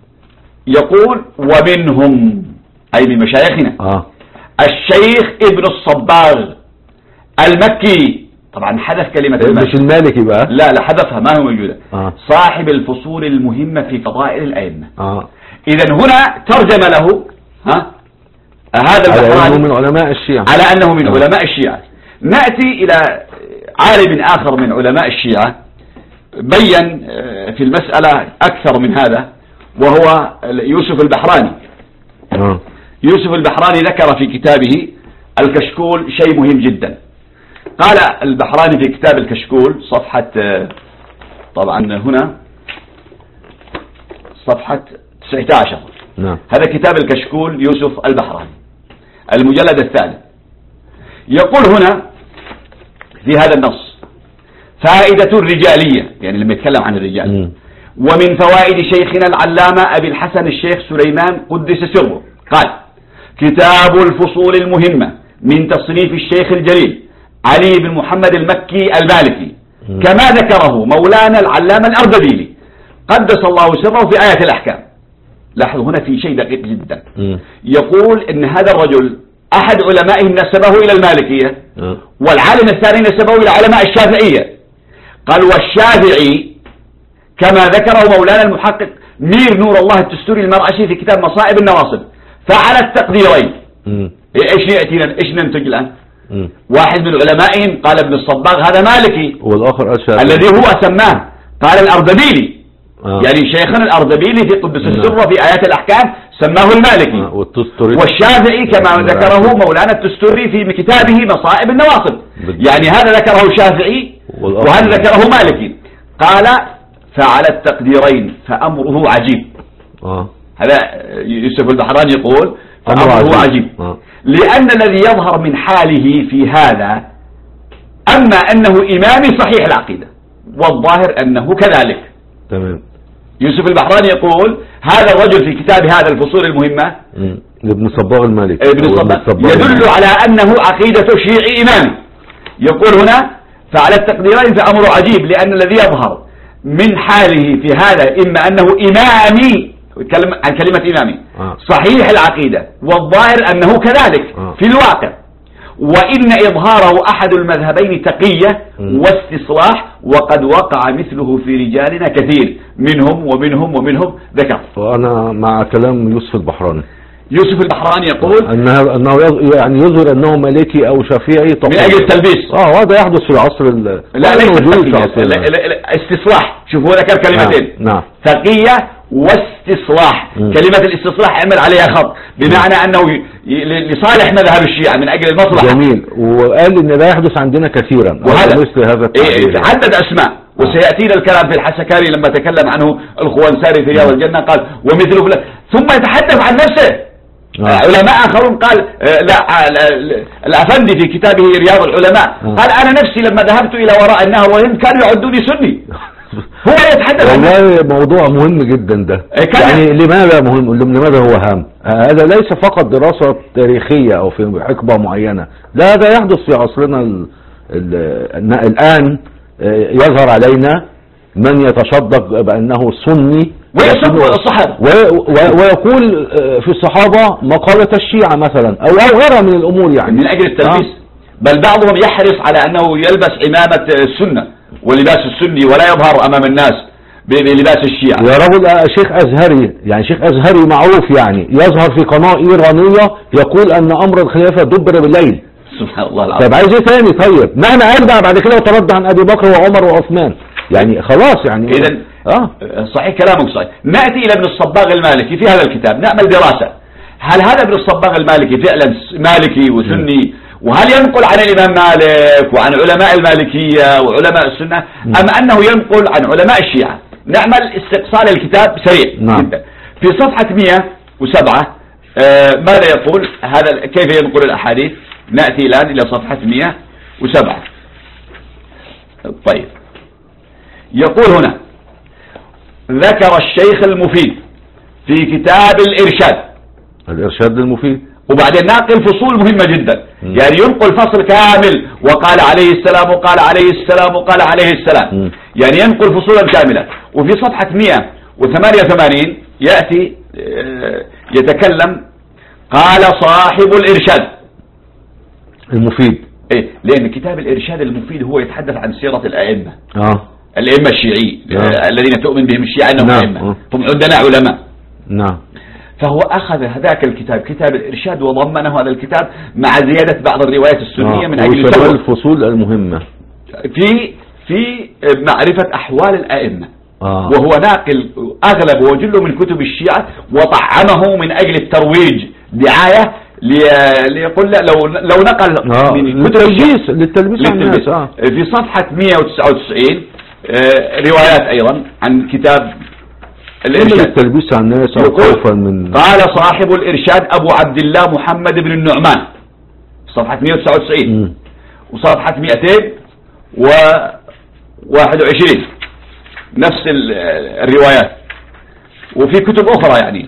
يقول ومنهم أي من مشايخنا آه. الشيخ ابن الصباغ المكي، طبعا حذف كلمة المكي مش المالكي بقى، لا لا حذفها ما هي موجودة، آه. صاحب الفصول المهمة في فضائل الأئمة. آه. إذن هنا ترجم له ها هذا البحراني على أنه من علماء الشيعة، على أنه من آه. علماء الشيعة. نأتي إلى عالم آخر من علماء الشيعة بين في المسألة أكثر من هذا، وهو يوسف البحراني. آه. يوسف البحراني ذكر في كتابه الكشكول شيء مهم جدا. قال البحراني في كتاب الكشكول صفحة، طبعا هنا صفحة تسعة عشر، نعم. هذا كتاب الكشكول يوسف البحراني المجلد الثالث، يقول هنا في هذا النص فائدة الرجالية، يعني لما يتكلم عن الرجال، م. ومن فوائد شيخنا العلامة أبي الحسن الشيخ سليمان قدس سره، قال كتاب الفصول المهمة من تصنيف الشيخ الجليل علي بن محمد المكي المالكي، م. كما ذكره مولانا العلامة الأردبيلي قدس الله سره في آية الأحكام. لاحظوا هنا في شيء دقيق جدا، م. يقول إن هذا الرجل أحد علمائهم نسبه إلى المالكية، م. والعالم الثاني نسبه إلى علماء الشافعية. قال والشافعي كما ذكره مولانا المحقق مير نور الله التستوري المرعشي في كتاب مصائب النواصب، فعلى التقديرين. م. ايش يأتينا ايش ننتج الآن؟ م. واحد من علمائهم قال ابن الصباغ هذا مالكي، والآخر الشافعي الذي هو سماه قال الأردبيلي، آه. يعني شيخنا الأردبيلي في قدس السر في آيات الأحكام سماه المالكي، آه. والشافعي كما ذكره مولانا التستوري في كتابه مصائب النواصب، يعني هذا ذكره الشافعي وهذا ذكره مالكي. قال فعلى التقديرين فأمره عجيب. آه. هذا يوسف البحراني يقول فأمره عجيب, عجيب. آه. لأن الذي يظهر من حاله في هذا أما أنه إمامي صحيح العقيدة، والظاهر أنه كذلك. تمام. يوسف البحراني يقول هذا الرجل في كتاب هذا الفصول المهمة ابن صباغ المالكي ابن صباغ يدل على أنه عقيدة شيعي إمامي. يقول هنا فعلى التقديرين فأمره عجيب، لأن الذي يظهر من حاله في هذا إما أنه إمامي، يتكلم عن كلمة إمامي آه. صحيح العقيدة، والظاهر أنه كذلك آه. في الواقع، وإن إظهاره أحد المذهبين تقية م. واستصلاح، وقد وقع مثله في رجالنا كثير منهم ومنهم ومنهم ذكر. وأنا مع كلام يوسف البحراني. يوسف البحراني يقول أنه, أنه يعني يظهر أنه مالكي أو شافعي من أجل التلبيس. آه وهذا يحدث في العصر ال لا لا استصلاح. شوفوا ذكر كلمتين، نعم. تقية واستصلاح. م. كلمة الاستصلاح عمل عليها خط، بمعنى أنه لصالح مذهب الشيعة من أجل المصلحة. جميل. وقال إن لا يحدث عندنا كثيرا وهذا مثل هذا التعبير. عدد أسماء، وسيأتينا الكلام في الحسكري لما تكلم عنه الخوانساري في رياض الجنة، قال ومثله فلان، ثم يتحدث عن نفسه. آه. علماء آخرون قال آه لا آه الأفندي في كتابه رياض العلماء آه. قال أنا نفسي لما ذهبت إلى وراء النهر وهم كانوا يعدوني سني. هو يتحدث والله موضوع مهم جدا ده. يعني لماذا مهم؟ لماذا هو هام؟ هذا ليس فقط دراسة تاريخية أو في حقبة معينة، لا هذا يحدث في عصرنا ال ال الآن يظهر علينا من يتشدق بأنه سني ويسب الصحابة ويقول في الصحابة مقالة الشيعة مثلا أو أو غيرها من الأمور يعني من أجل التلبيس. بل بعضهم يحرص على أنه يلبس عمامة السنة ولباس السني ولا يظهر أمام الناس بلباس الشيعة. يا رجل شيخ أزهري يعني شيخ أزهري معروف يعني يظهر في قناة إيرانية يقول أن أمر الخلافة دبر بالليل. سبحان الله العظيم. طب عايز ايه تاني؟ طيب مهما قال بقى بعد كده وترد عن أبي بكر وعمر وعثمان يعني خلاص يعني. إذا آه. صحيح كلامك صحيح. نأتي إلى ابن الصباغ المالكي في هذا الكتاب نعمل دراسة هل هذا ابن الصباغ المالكي فعلا مالكي وسني وهل ينقل عن الإمام مالك وعن علماء المالكية وعلماء السنة أم أنه ينقل عن علماء الشيعة. نعمل استقصال الكتاب سريع جدا. في صفحة مئة وسبعة آه ماذا يقول هذا كيف ينقل الأحاديث. نأتي الآن إلى صفحة مئة وسبعة. طيب يقول هنا ذكر الشيخ المفيد في كتاب الإرشاد الإرشاد المفيد وبعدين ناقل فصول مهمة جدا م. يعني ينقل فصل كامل وقال عليه السلام وقال عليه السلام وقال عليه السلام م. يعني ينقل فصولا كاملة. وفي صفحة مئة وثمانية وثمانين يأتي يتكلم قال صاحب الإرشاد المفيد إيه لأن كتاب الإرشاد المفيد هو يتحدث عن سيرة الأئمة آه. الأئمة الشيعي آه. الذين تؤمن بهم الشيعة أنهم نعم. أئمة ثم عندنا علماء. نعم. فهو أخذ هذاك الكتاب كتاب الإرشاد وضمنه هذا الكتاب مع زيادة بعض الروايات السنية آه. من أجل الفصول المهمة في في معرفة أحوال الأئمة آه. وهو ناقل أغلب وجله من كتب الشيعة وطعمه من أجل الترويج دعاية ليقول لا لو لو نقل آه. من للتلبيس للتلبيس عن الناس آه. في صفحة مئة وتسعة وتسعين آه روايات أيضا عن كتاب الإرشاد التلبيس عن الناس أو خوفا من قال صاحب الإرشاد أبو عبد الله محمد بن النعمان صفحة مئة وتسعة وتسعين م. وصفحة مئتين وواحد وعشرين نفس الروايات وفي كتب أخرى يعني.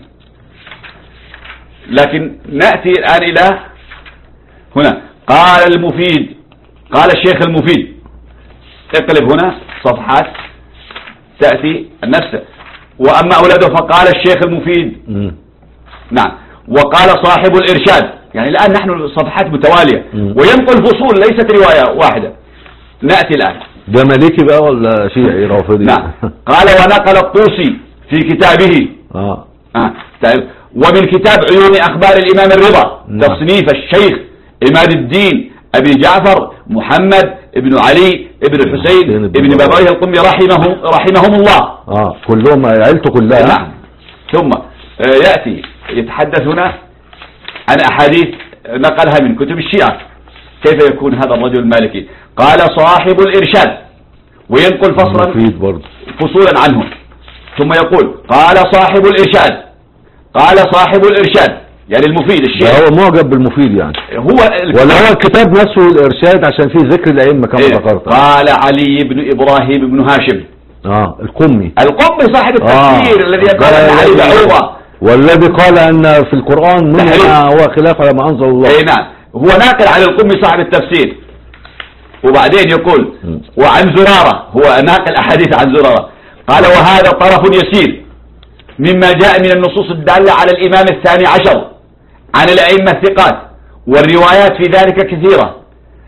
لكن نأتي الآن إلى هنا قال المفيد قال الشيخ المفيد اقلب هنا صفحات تأتي نفسه وأما أولاده فقال الشيخ المفيد م. نعم وقال صاحب الإرشاد يعني الآن نحن صفحات متوالية م. وينقل فصول ليست رواية واحدة. نأتي الآن ده مالكي بقى ولا شيعي رافضي؟ نعم قال ونقل الطوسي في كتابه آه. آه. ومن كتاب عيون أخبار الإمام الرضا نعم. تصنيف الشيخ عماد الدين أبي جعفر محمد ابن علي ابن الحسين ابن بابويه القمي رحمه رحمهم الله آه كلهم عيلته كلها نعم. ثم يأتي يتحدث هنا عن أحاديث نقلها من كتب الشيعة. كيف يكون هذا الرجل المالكي؟ قال صاحب الإرشاد وينقل فصلا فصولا عنه ثم يقول قال صاحب الإرشاد قال صاحب الإرشاد يعني المفيد الشيخ هو معجب بالمفيد يعني هو ولا هو الكتاب نفسه الإرشاد عشان فيه ذكر الأئمة كما ذكرت. قال علي بن إبراهيم بن هاشم اه القمي القمي صاحب التفسير آه. الذي قال أن علي بعوضة والذي قال أن في القرآن منها هو خلاف على ما أنزل الله. اي نعم هو ناقل عن القمي صاحب التفسير. وبعدين يقول وعن زرارة هو ناقل أحاديث عن زرارة قال وهذا طرف يسير مما جاء من النصوص الدالة على الإمام الثاني عشر عن الأئمة الثقات والروايات في ذلك كثيرة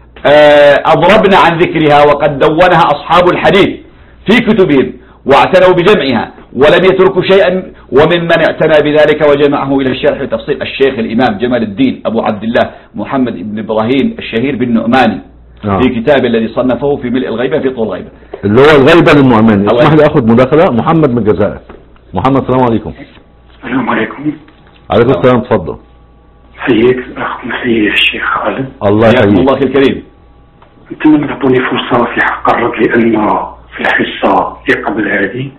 أضربنا عن ذكرها وقد دونها أصحاب الحديث في كتبهم واعتنوا بجمعها ولم يتركوا شيئا وممن اعتنى بذلك وجمعه إلى الشرح وتفصيل الشيخ الإمام جمال الدين أبو عبد الله محمد بن إبراهيم الشهير بالنعماني آه. في كتاب الذي صنفه في ملء الغيبة في طول الغيبة اللي هو الغيبة للنعماني. اسمح لي أخذ مداخلة. محمد من الجزائر. محمد السلام عليكم. السلام عليكم. عليكم السلام تفضل. حييك الأخ نحيي الشيخ خالد. الله يحييك. الله الكريم. أتمنى تعطوني فرصة في حق الرد لأن في الحصة اللي قبل هذه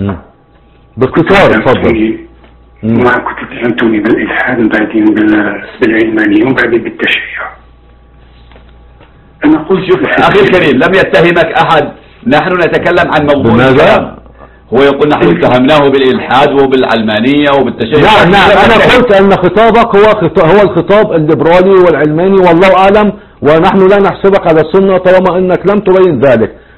باختصار تفضل. ما كنت تهمتوني بالإلحاد وبعدين بالعلمانية وبعدين بالتشيع. أنا قلت شوف أخي الكريم لم يتهمك أحد نحن نتكلم عن موضوع الكلام. هو يقول نحن اتهمناه بالإلحاد وبالعلمانية وبالتشيع. نعم نعم أنا قلت أن خطابك هو خطاب هو الخطاب الليبرالي والعلماني والله أعلم ونحن لا نحسبك على السنة طالما أنك لم تبين ذلك.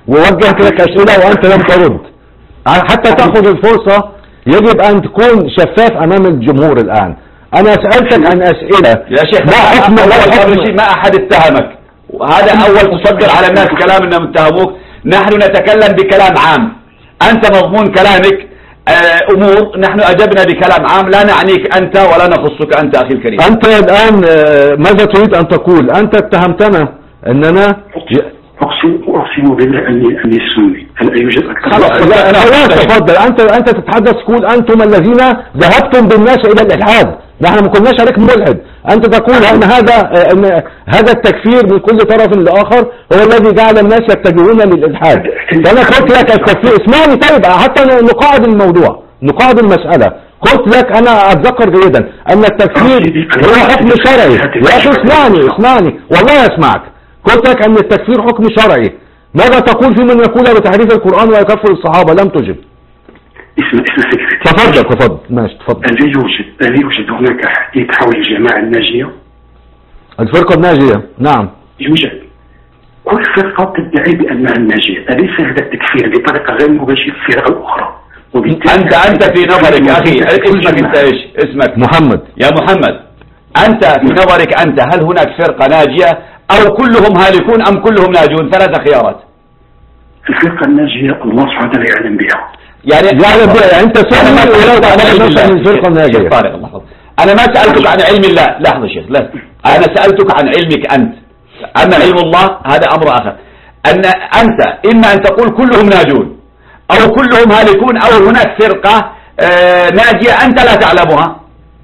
ووجهت لك أسئلة وأنت لم ترد. حتى تأخذ الفرصة يجب أن تكون شفاف أمام الجمهور. الآن أنا سألتك عن أسئلة يا شيخ، ما حكم ما, ما أحد اتهمك، وهذا أول تصدر على الناس كلام أنهم اتهموك. نحن نتكلم بكلام عام، أنت مضمون كلامك أمور، نحن أجبنا بكلام عام لا نعنيك أنت ولا نخصك أنت أخي الكريم. أنت الآن ماذا تريد أن تقول؟ أنت اتهمتنا أننا أقسم أقسم بالله أني أني سني. هل يوجد أكثر؟ خلاص لا لا تفضل. أنت أنت تتحدث تقول أنتم الذين ذهبتم بالناس إلى الإلحاد، نحن ما قلناش عليك ملحد. أنت تقول أن هذا أن هذا التكفير من كل طرف لآخر هو الذي جعل الناس يتجهون للإلحاد. فأنا قلت لك التكفير، اسمعني طيب حتى نقاعد الموضوع نقاعد المسألة. قلت لك أنا أتذكر جيدا أن التكفير هو حكم شرعي. يا أخي اسمعني اسمعني والله أسمعك. قلت لك أن التكفير حكم شرعي. ماذا تقول في من يقول بتحريف القرآن ويكفر الصحابة؟ لم تجب. اسم اسم فكرتي. تفضل تفضل ماشي تفضل. هل يوجد هل يوجد هناك حديث حول الجماعة الناجية؟ الفرقة الناجية نعم يوجد. كل فرقة تدعي بأنها الناجية، أليس هذا التكفير بطريقة غير مباشرة في الفرق الأخرى؟ أنت أنت في نظرك أخي اسمك أنت إيش؟ اسمك محمد. يا محمد، أنت في نظرك أنت هل هناك فرقة ناجية أو كلهم هالكون أم كلهم ناجون؟ ثلاثة خيارات. الفرقة الناجية الله سبحانه وتعالى يعلم بها. يعني يعلم بها. أنت سألني ولا تعلم نفسك من الفرقة الناجية. طارق الله يحفظك. أنا ما سألتك عن علم الله، لحظة شيخ، لا أنا سألتك عن علمك أنت. أما علم الله هذا أمر آخر. أن أنت إما أن تقول كلهم ناجون أو كلهم هالكون أو هناك فرقة آه ناجية أنت لا تعلمها.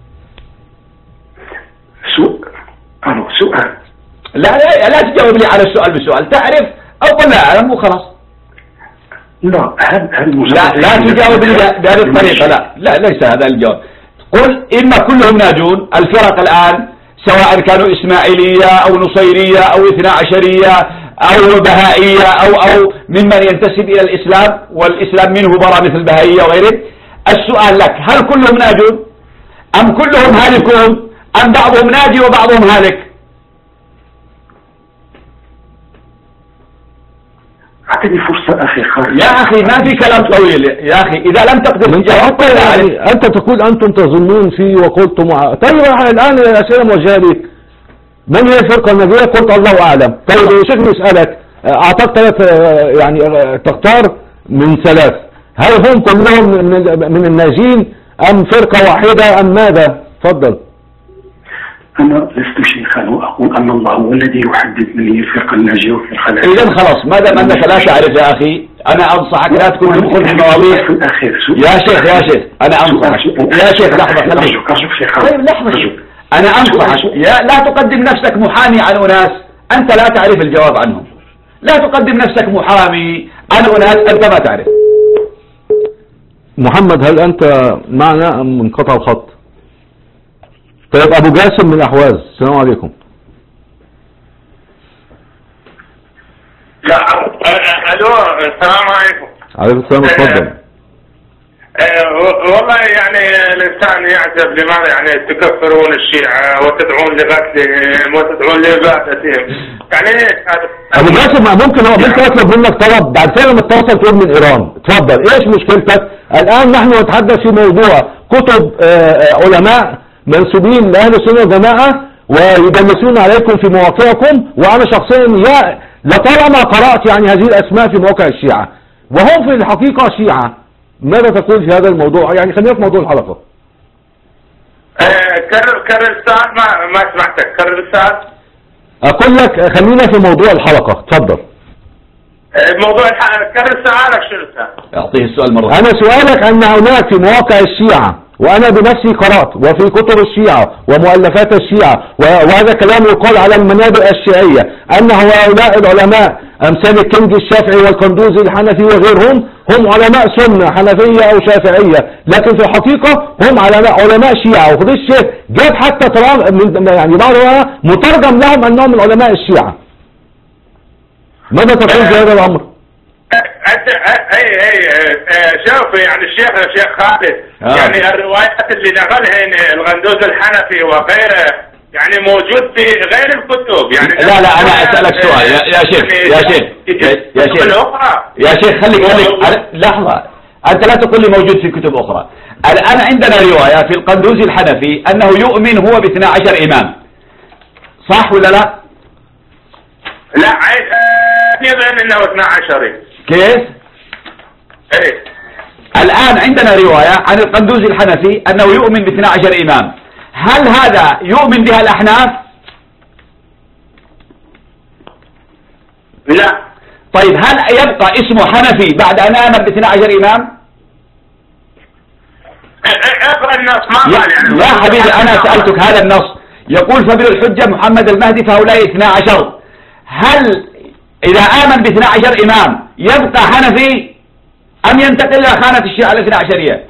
سؤال ألو سؤال لا لا لا تجاوب لي على السؤال بسؤال. تعرف أو قل لا أعلم وخلاص. لا هل هل لا لا تجاوب لي بهذه الطريقة. لا لا ليس هذا الجواب. قل إما كلهم ناجون الفرق الآن سواء كانوا إسماعيلية أو نصيرية أو اثنا عشرية أو بهائية أو أو ممن ينتسب إلى الإسلام والإسلام منه برا مثل بهائية وغيره. السؤال لك هل كلهم ناجون أم كلهم هالكون أم بعضهم ناجي وبعضهم هالك؟ أعطني فرصة أخي خالد. يا أخي ما في كلام طويل يا أخي. إذا لم تقدر تجاوب يعني أنت تقول أنتم تظنون فيه وقلتم. طيب الآن الأسئلة موجهة لك. من هي الفرقة الناجية؟ قلت الله أعلم. طيب شيخ نسألك أعطاك ثلاث يعني تختار من ثلاث، هل هم كلهم من الناجين أم فرقة واحدة أم ماذا؟ تفضل. أنا لست شيخا وأقول أن الله هو الذي يحدد من هي الفرقة الناجية والفرقة لا. إذا خلاص ما دام أنك لا تعرف يا أخي أنا أنصحك لا تكون تدخل في مواضيع. يا شيخ يا شيخ أنا أنصحك يا شيخ لحظة خليك. طيب لحظة شيخ أنا أنصحك يا لا تقدم نفسك محامي عن أناس أنت لا تعرف الجواب عنهم. لا تقدم نفسك محامي عن أناس أنت ما تعرف. محمد هل أنت معنا أم منقطع الخط؟ طيب أبو جاسم من الأحواز. السلام عليكم. لا ألو السلام عليكم. عليكم السلام اتفضل. والله يعني الإنسان يعجب لماذا يعني تكفرون الشيعة وتدعون لقتلهم وتدعون لإبادتهم. يعني أبو جاسم ممكن هو ممكن أطلب منك طلب بعد كده لما تتصل تقول من إيران. اتفضل إيش مشكلتك؟ الآن نحن نتحدث في موضوع كتب علماء منسوبين لأهل السنة والجماعة ويدنسون عليكم في مواقعكم. وأنا شخصيا يا لطالما قرأت يعني هذه الأسماء في مواقع الشيعة وهم في الحقيقة شيعة. ماذا تقول في هذا الموضوع؟ يعني خلينا في موضوع الحلقة. كرر كرر السؤال ما ما سمعتك. كرر السؤال. أقول لك خلينا في موضوع الحلقة. تفضل. موضوع الحلقة كرر سؤالك شو؟ أعطيه السؤال مرة. أنا سؤالك أن هناك في مواقع الشيعة وأنا بنفسي قرأت وفي كتب الشيعة ومؤلفات الشيعة وهذا كلام يقال على المنابر الشيعية أن هؤلاء العلماء أمثال الكندي الشافعي والقندوزي الحنفي وغيرهم هم علماء سنة حنفية أو شافعية لكن في الحقيقة هم علماء علماء شيعة. وخذ الشيخ جاب حتى يعني بعض مترجم لهم أنهم من علماء الشيعة. ماذا تقول في هذا الأمر؟ اي اي شوف يعني الشيخ الشيخ خالد آه. يعني الروايات اللي نقلها الغندوز الحنفي وغيره يعني موجود في غير الكتب يعني. لا لا أنا أسألك سؤال يا, يا شيخ يا شيخ يا شيخ يا شيخ خليك خليك لحظة، أنت لا تقول لي موجود في كتب أخرى. الآن عندنا رواية في القندوزي الحنفي أنه يؤمن هو باثنى عشر إمام، صح ولا لا؟ لا يبين أنه اثنى عشر. كيف؟ إيه. الآن عندنا رواية عن القندوزي الحنفي أنه يؤمن باثنى عشر إمام، هل هذا يؤمن بها الأحناف؟ لا. طيب هل يبقى اسمه حنفي بعد أن آمن باثنى عشر إمام؟ يعني يا حبيبي أنا سألتك هذا النص يقول فبر الحجة محمد المهدي فهؤلاء اثنى عشر، هل إذا آمن باثنى عشر إمام يبقى حنفي أم ينتقل إلى خانة الشيعة الاثنى عشرية؟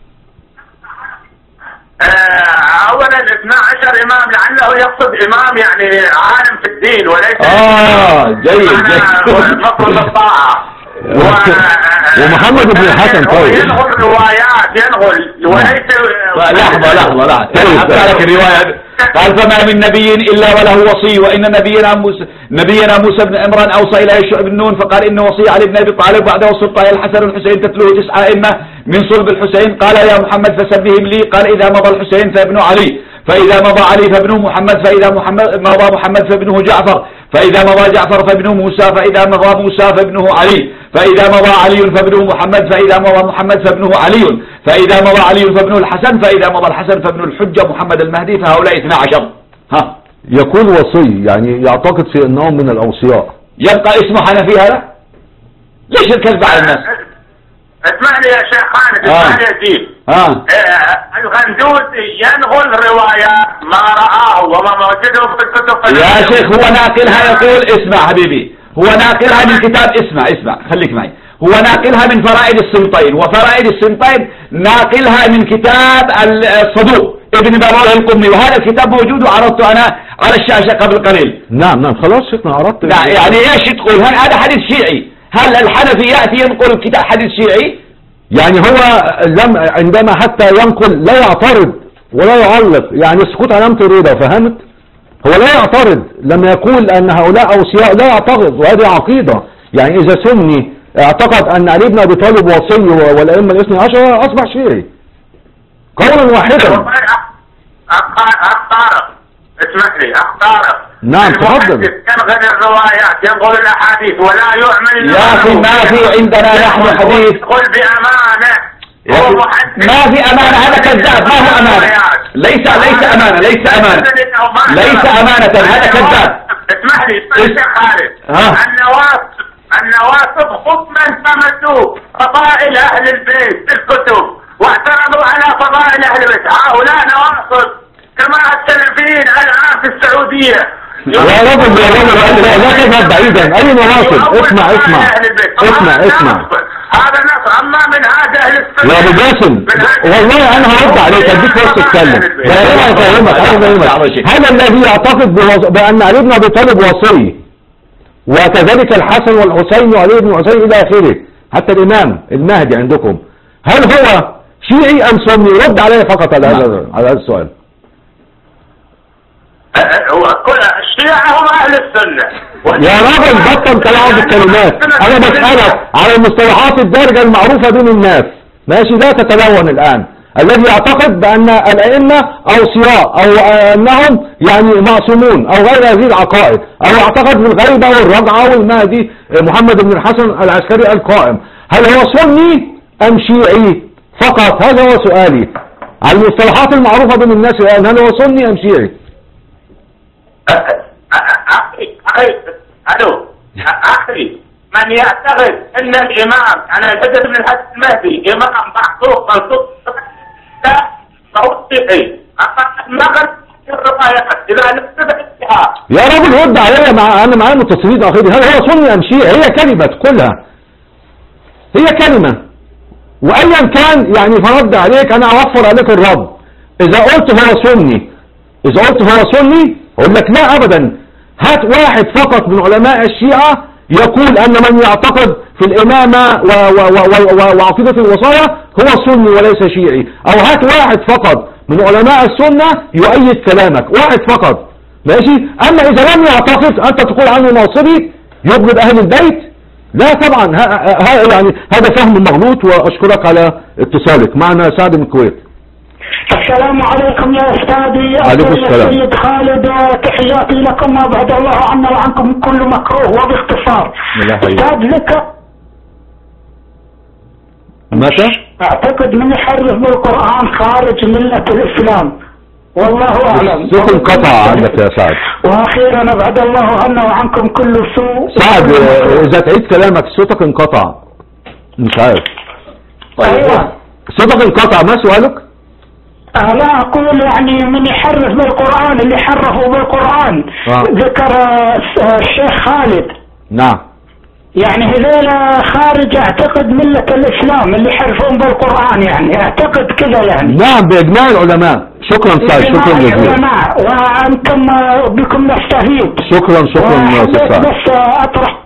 أولا اثنى عشر إمام لعله يقصد إمام يعني عالم في الدين وليس آه جيد جيد مفروض الطاعة. ومحمد بن الحسن طيب ينقل روايات ينقل وليس. لحظة لحظة لحظة أقرأ لك الرواية. قال فما من نبي إلا وله وصي، وإن نبينا موسى نبينا موسى بن عمران أوصى إلى يشوع بن نون فقال إنه وصي علي بن أبي طالب بعده السلطان الحسن والحسين تتلوه تسعة أئمة من صلب الحسين. قال يا محمد فسمهم لي. قال إذا مضى الحسين فابن علي، فإذا مضى علي فابنه محمد، فإذا محمد مضى محمد فابنه جعفر، فإذا مضى جعفر فابنه موسى، فإذا مضى موسى فابنه علي، فإذا مضى علي فابنه محمد، فإذا مضى محمد فابنه علي، فإذا مضى علي فابنه الحسن، فإذا مضى الحسن فابن الحجة محمد المهدي فهؤلاء اثنى عشر. ها يكون وصي يعني يعتقد في أنهم من الأوصياء، يبقى اسمه حنفي هذا؟ ليش الكذب على الناس؟ اسمع لي يا شيخ خالد اسمع لي يا جيل. اه الغندوسي ينقل روايات ما رآه وما موجوده في الكتب. يا شيخ هو ناقلها يقول اسمع حبيبي، هو ناقلها من كتاب اسمع اسمع خليك معي، هو ناقلها من فرائد السمطين، وفرائد السمطين ناقلها من كتاب الصدوق ابن بابا القمي، وهذا الكتاب موجود وعرضته أنا على الشاشة قبل قليل. نعم نعم خلاص شيخنا عرضت. لا يعني ايش تقول هذا حديث شيعي؟ هل الحنفي يأتي ينقل كتاب حديث شيعي؟ يعني هو لم عندما حتى ينقل لا يعترض ولا يعلق، يعني السكوت علامة الرضا، فهمت؟ هو لا يعترض لما يقول أن هؤلاء أوصياء، لا يعترض، وهذه عقيدة. يعني إذا سني اعتقد أن علي بن أبي طالب وصي والأئمة الاثني عشر أصبح شيعي قولا واحدا. أختارك اسمح لي أختارك. نعم تفضل. ينقل الروايات ينقل الأحاديث ولا يؤمن. يا أخي ما في عندنا نحن حديث. يقول بأمانة. ما في أمانة، هذا كذاب، ما هو أمانة، ليس ليس أمانة ليس أمانة ليس أمانة هذا كذاب. اسمح لي اسمح لي يا خالد. النواسب النواسب هم من تمسوا فضائل أهل البيت في الكتب واعترضوا على فضائل أهل البيت، هؤلاء نواسب كما السلفيين الآن في السعودية. يا رجل يا رجل لا تذهب بعيدا، أي نواصب؟ اسمع اسمع اسمع اسمع هذا النص. أما من هذا أهل السنة يا أبو جاسم والله أنا هرد عليك، أديك فرصة تتكلم. أنا أفهمك أنا أفهمك هذا الذي يعتقد بأن علي بن أبي طالب وصي، وكذلك الحسن والحسين وعلي بن الحسين إلى آخره، حتى الإمام المهدي عندكم، هل هو شيعي أم سني؟ رد علي فقط على هذا على هذا السؤال. هو كل الشيعة هم أهل السنة. يا راجل بطل تلاعب بالكلمات، أنا بسألك على المصطلحات الدارجة المعروفة بين الناس، ماشي؟ لا تتلون الآن. الذي يعتقد بأن الأئمة أوصياء أو أنهم يعني معصومون أو غير هذه العقائد، أو يعتقد بالغيبة والرجعة والمهدي محمد بن الحسن العسكري القائم، هل هو سني أم شيعي؟ فقط هذا هو سؤالي على المصطلحات المعروفة بين الناس الآن، هل هو سني أم شيعي؟ أخي أخي ألو أخي من يعتقد أن الإمام أنا الحجة بن الحسن المهدي إمام محقوق منصوب فهو شيعي. ما قد الروايات إذا لم تبعها يا راجل رد عليا، مع أنا معايا متصلين أخيرا، هل هو سني أم شيعي؟ هي كلمة كلها، هي كلمة، وأيا كان يعني فرد عليك أنا أوفر عليك الرد. إذا قلت هو سني إذا قلت هو سني أقول لك لا أبدا، هات واحد فقط من علماء الشيعة يقول أن من يعتقد في الإمامة وعقيدة الوصايا هو سني وليس شيعي، أو هات واحد فقط من علماء السنة يؤيد كلامك، واحد فقط ماشي. اما اذا لم يعتقد انت تقول عنه ناصبي يبغض اهل البيت، لا طبعا ها يعني هذا فهم مغلوط. واشكرك على اتصالك. معنا سعد من الكويت. السلام عليكم يا استاذي. عليكم السلام. سيد خالد، تحياتي لكم وابعد الله عنا وعنكم كل مكروه. وباختصار استاذ لك متى؟ اعتقد من يحرف بالقرآن خارج ملة الاسلام، والله اعلم. صوت انقطع عندك يا سعد. واخيرا ابعد الله عنا وعنكم كل سوء. سعد اذا تعيد كلامك صوتك انقطع، مش عارف. ايوه صوتك انقطع، ما سؤالك؟ أه لا أقول يعني من يحرف بالقرآن، اللي حرفوا بالقرآن آه. ذكر الشيخ خالد. نعم. يعني هذول خارج اعتقد ملة الإسلام اللي يحرفون بالقرآن، يعني اعتقد كذا يعني. نعم بإجماع العلماء. شكرا سعد، شكرا جزيلا. وأنتم بكم نستفيد. شكرا شكرا يا سعد. بس أطرح.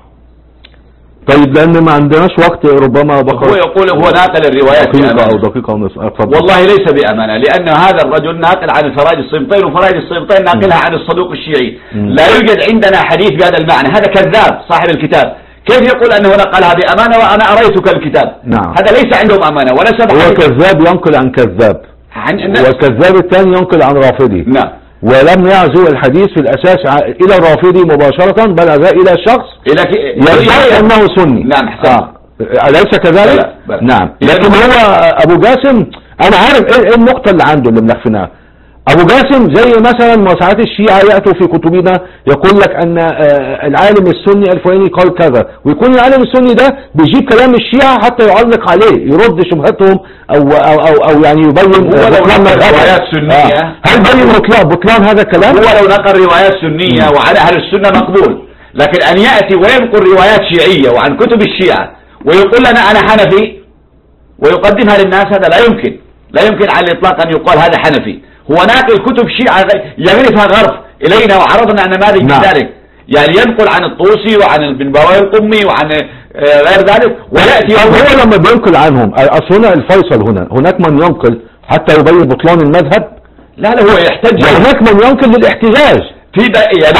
طيب لأن ما عندناش وقت ربما بقى. هو يقول هو ناقل الروايات دقيقة أو دقيقة ونصف. والله ليس بأمانة، لأن هذا الرجل ناقل عن الفرائد الصمتين، وفرائد الصمتين ناقلها عن الصدوق الشيعي. لا يوجد عندنا حديث بهذا المعنى. هذا كذاب صاحب الكتاب. كيف يقول أنه نقلها بأمانة وأنا أريتك الكتاب؟ نعم. هذا ليس عندهم أمانة ولا سبب. هو كذاب ينقل عن كذاب، والكذاب الثاني ينقل عن رافضي. نعم. ولم يعزو الحديث في الأساس إلى الرافضي مباشرة، بل عزاه إلى شخص يدعي أنه سني. نعم حسن. آه. أليس كذلك؟ بلى. بلى. نعم. لكن هو أبو جاسم أنا عارف إيه النقطة اللي عنده اللي ملخفناها. أبو جاسم زي مثلا موسعات الشيعة يأتوا في كتبنا يقول لك أن العالم السني الفلاني قال كذا، ويكون العالم السني ده بيجيب كلام الشيعة حتى يعلق عليه، يرد شبهتهم أو أو أو, أو يعني يبين بطلان روايات سنية. آه. هل بين بطلان بطلان هذا الكلام؟ هو لو نقل روايات سنية وعلى أهل السنة مقبول، لكن أن يأتي وينقل روايات شيعية وعن كتب الشيعة ويقول لنا أنا حنفي ويقدمها للناس، هذا لا يمكن، لا يمكن على الإطلاق أن يقال هذا حنفي. هو ناقل كتب شيعة يغرفها غرف إلينا، وعرضنا نماذج من ذلك. يعني ينقل عن الطوسي وعن ابن بواوي القمي وعن غير ذلك، ويأتي هو لما بينقل عنهم. أصل هنا الفيصل هنا، هناك من ينقل حتى يبين بطلان المذهب، لا لا هو يحتج، وهناك من ينقل للاحتجاج في يعني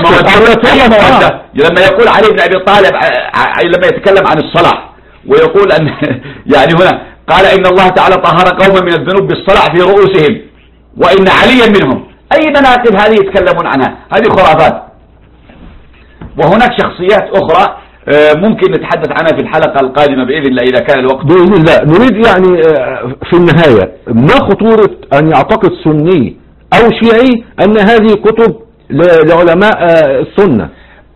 آه. لما يقول علي بن أبي طالب لما يتكلم عن الصلاة ويقول أن يعني هنا قال إن الله تعالى طهر قوما من الذنوب بالصلاة في رؤوسهم وإن عليا منهم. أي مناقب هذه يتكلمون عنها؟ هذه خرافات. وهناك شخصيات أخرى ممكن نتحدث عنها في الحلقة القادمة بإذن الله إذا كان الوقت. بإذن الله. نريد يعني في النهاية ما خطورة أن يعتقد سني أو شيعي أن هذه كتب لعلماء السنة؟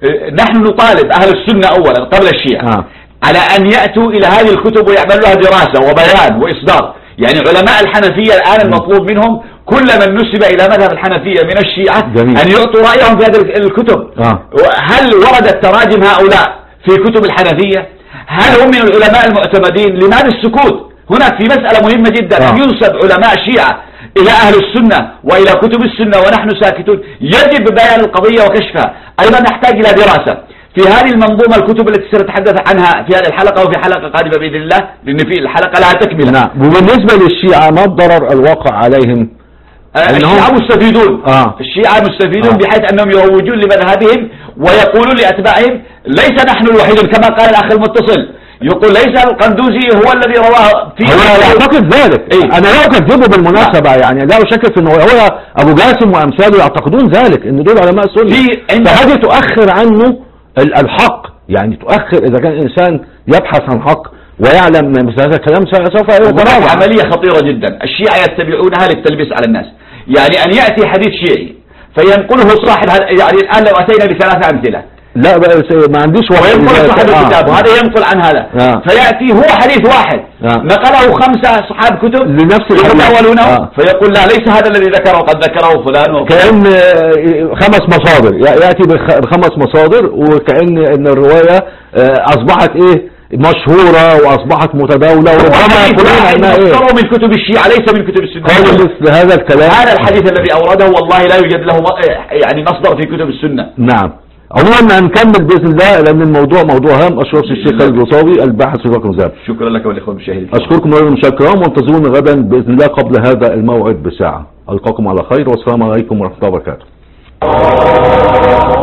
نحن نطالب أهل السنة أولا قبل الشيعة آه. على أن يأتوا إلى هذه الكتب ويعملوا لها دراسة وبيان وإصدار. يعني علماء الحنفية الآن المطلوب منهم كل من نسب إلى مذهب الحنفية من الشيعة جميل. أن يعطوا رأيهم في هذه الكتب. آه. هل وردت تراجم هؤلاء في كتب الحنفية؟ هل هم من العلماء المعتمدين؟ لماذا السكوت؟ هناك في مسألة مهمة جدا آه. أن ينسب علماء شيعة إلى أهل السنة وإلى كتب السنة ونحن ساكتون. يجب بيان القضية وكشفها. أيضا نحتاج إلى دراسة في هذه المنظومة، الكتب التي سنتحدث عنها في هذه الحلقة وفي حلقة قادمة بإذن الله، لأن في الحلقة لها تكملة. نعم. وبالنسبة للشيعة ما الضرر الواقع عليهم؟ آه الشيعة مستفيدون. آه. الشيعة مستفيدون آه. بحيث أنهم يروجون لمذهبهم ويقولون لأتباعهم ليس نحن الوحيدون، كما قال الأخ المتصل يقول ليس القندوزي هو الذي رواه في. هو يعتقد ذلك. إيه؟ أنا لا أكذبه بالمناسبة. آه. يعني لا أشك في أنه هو أبو جاسم وأمثاله يعتقدون ذلك، أن دول علماء سنة، فهذه تؤخر عنه الحق. يعني تؤخر إذا كان الإنسان يبحث عن حق ويعلم مثل هذا الكلام سوف يتراجع. عملية خطيرة جدا الشيعة يتبعونها للتلبيس على الناس. يعني أن يأتي حديث شيعي فينقله صاحب، يعني الآن لو أتينا بثلاثة أمثلة لا ما عنديش وقت. وينقل صاحب الكتاب وهذا آه. ينقل عن هذا آه. فيأتي هو حديث واحد آه. نقله خمسة أصحاب كتب لنفس يتناولونه آه. فيقول لا ليس هذا الذي ذكره وقد ذكره فلان وفلان. كأن خمس مصادر، يأتي بخمس مصادر، وكأن ان الرواية أصبحت إيه مشهورة وأصبحت متداولة، وربما يقولون أنها إيه من كتب الشيعة ليس من كتب السنة. قال مثل هذا الكلام. هذا الحديث الذي أورده والله لا يوجد له يعني مصدر في كتب السنة. نعم. عموما هنكمل باذن الله لان الموضوع موضوع هام. اشكر الشيخ خالد الوصاوي الباحث في رقم ذهب. شكرا لك والاخوه المشاهدين. اشكركم ايضا مشاهدينا الكرام وانتظرونا غدا باذن الله قبل هذا الموعد بساعه. القاكم على خير والسلام عليكم ورحمه الله وبركاته.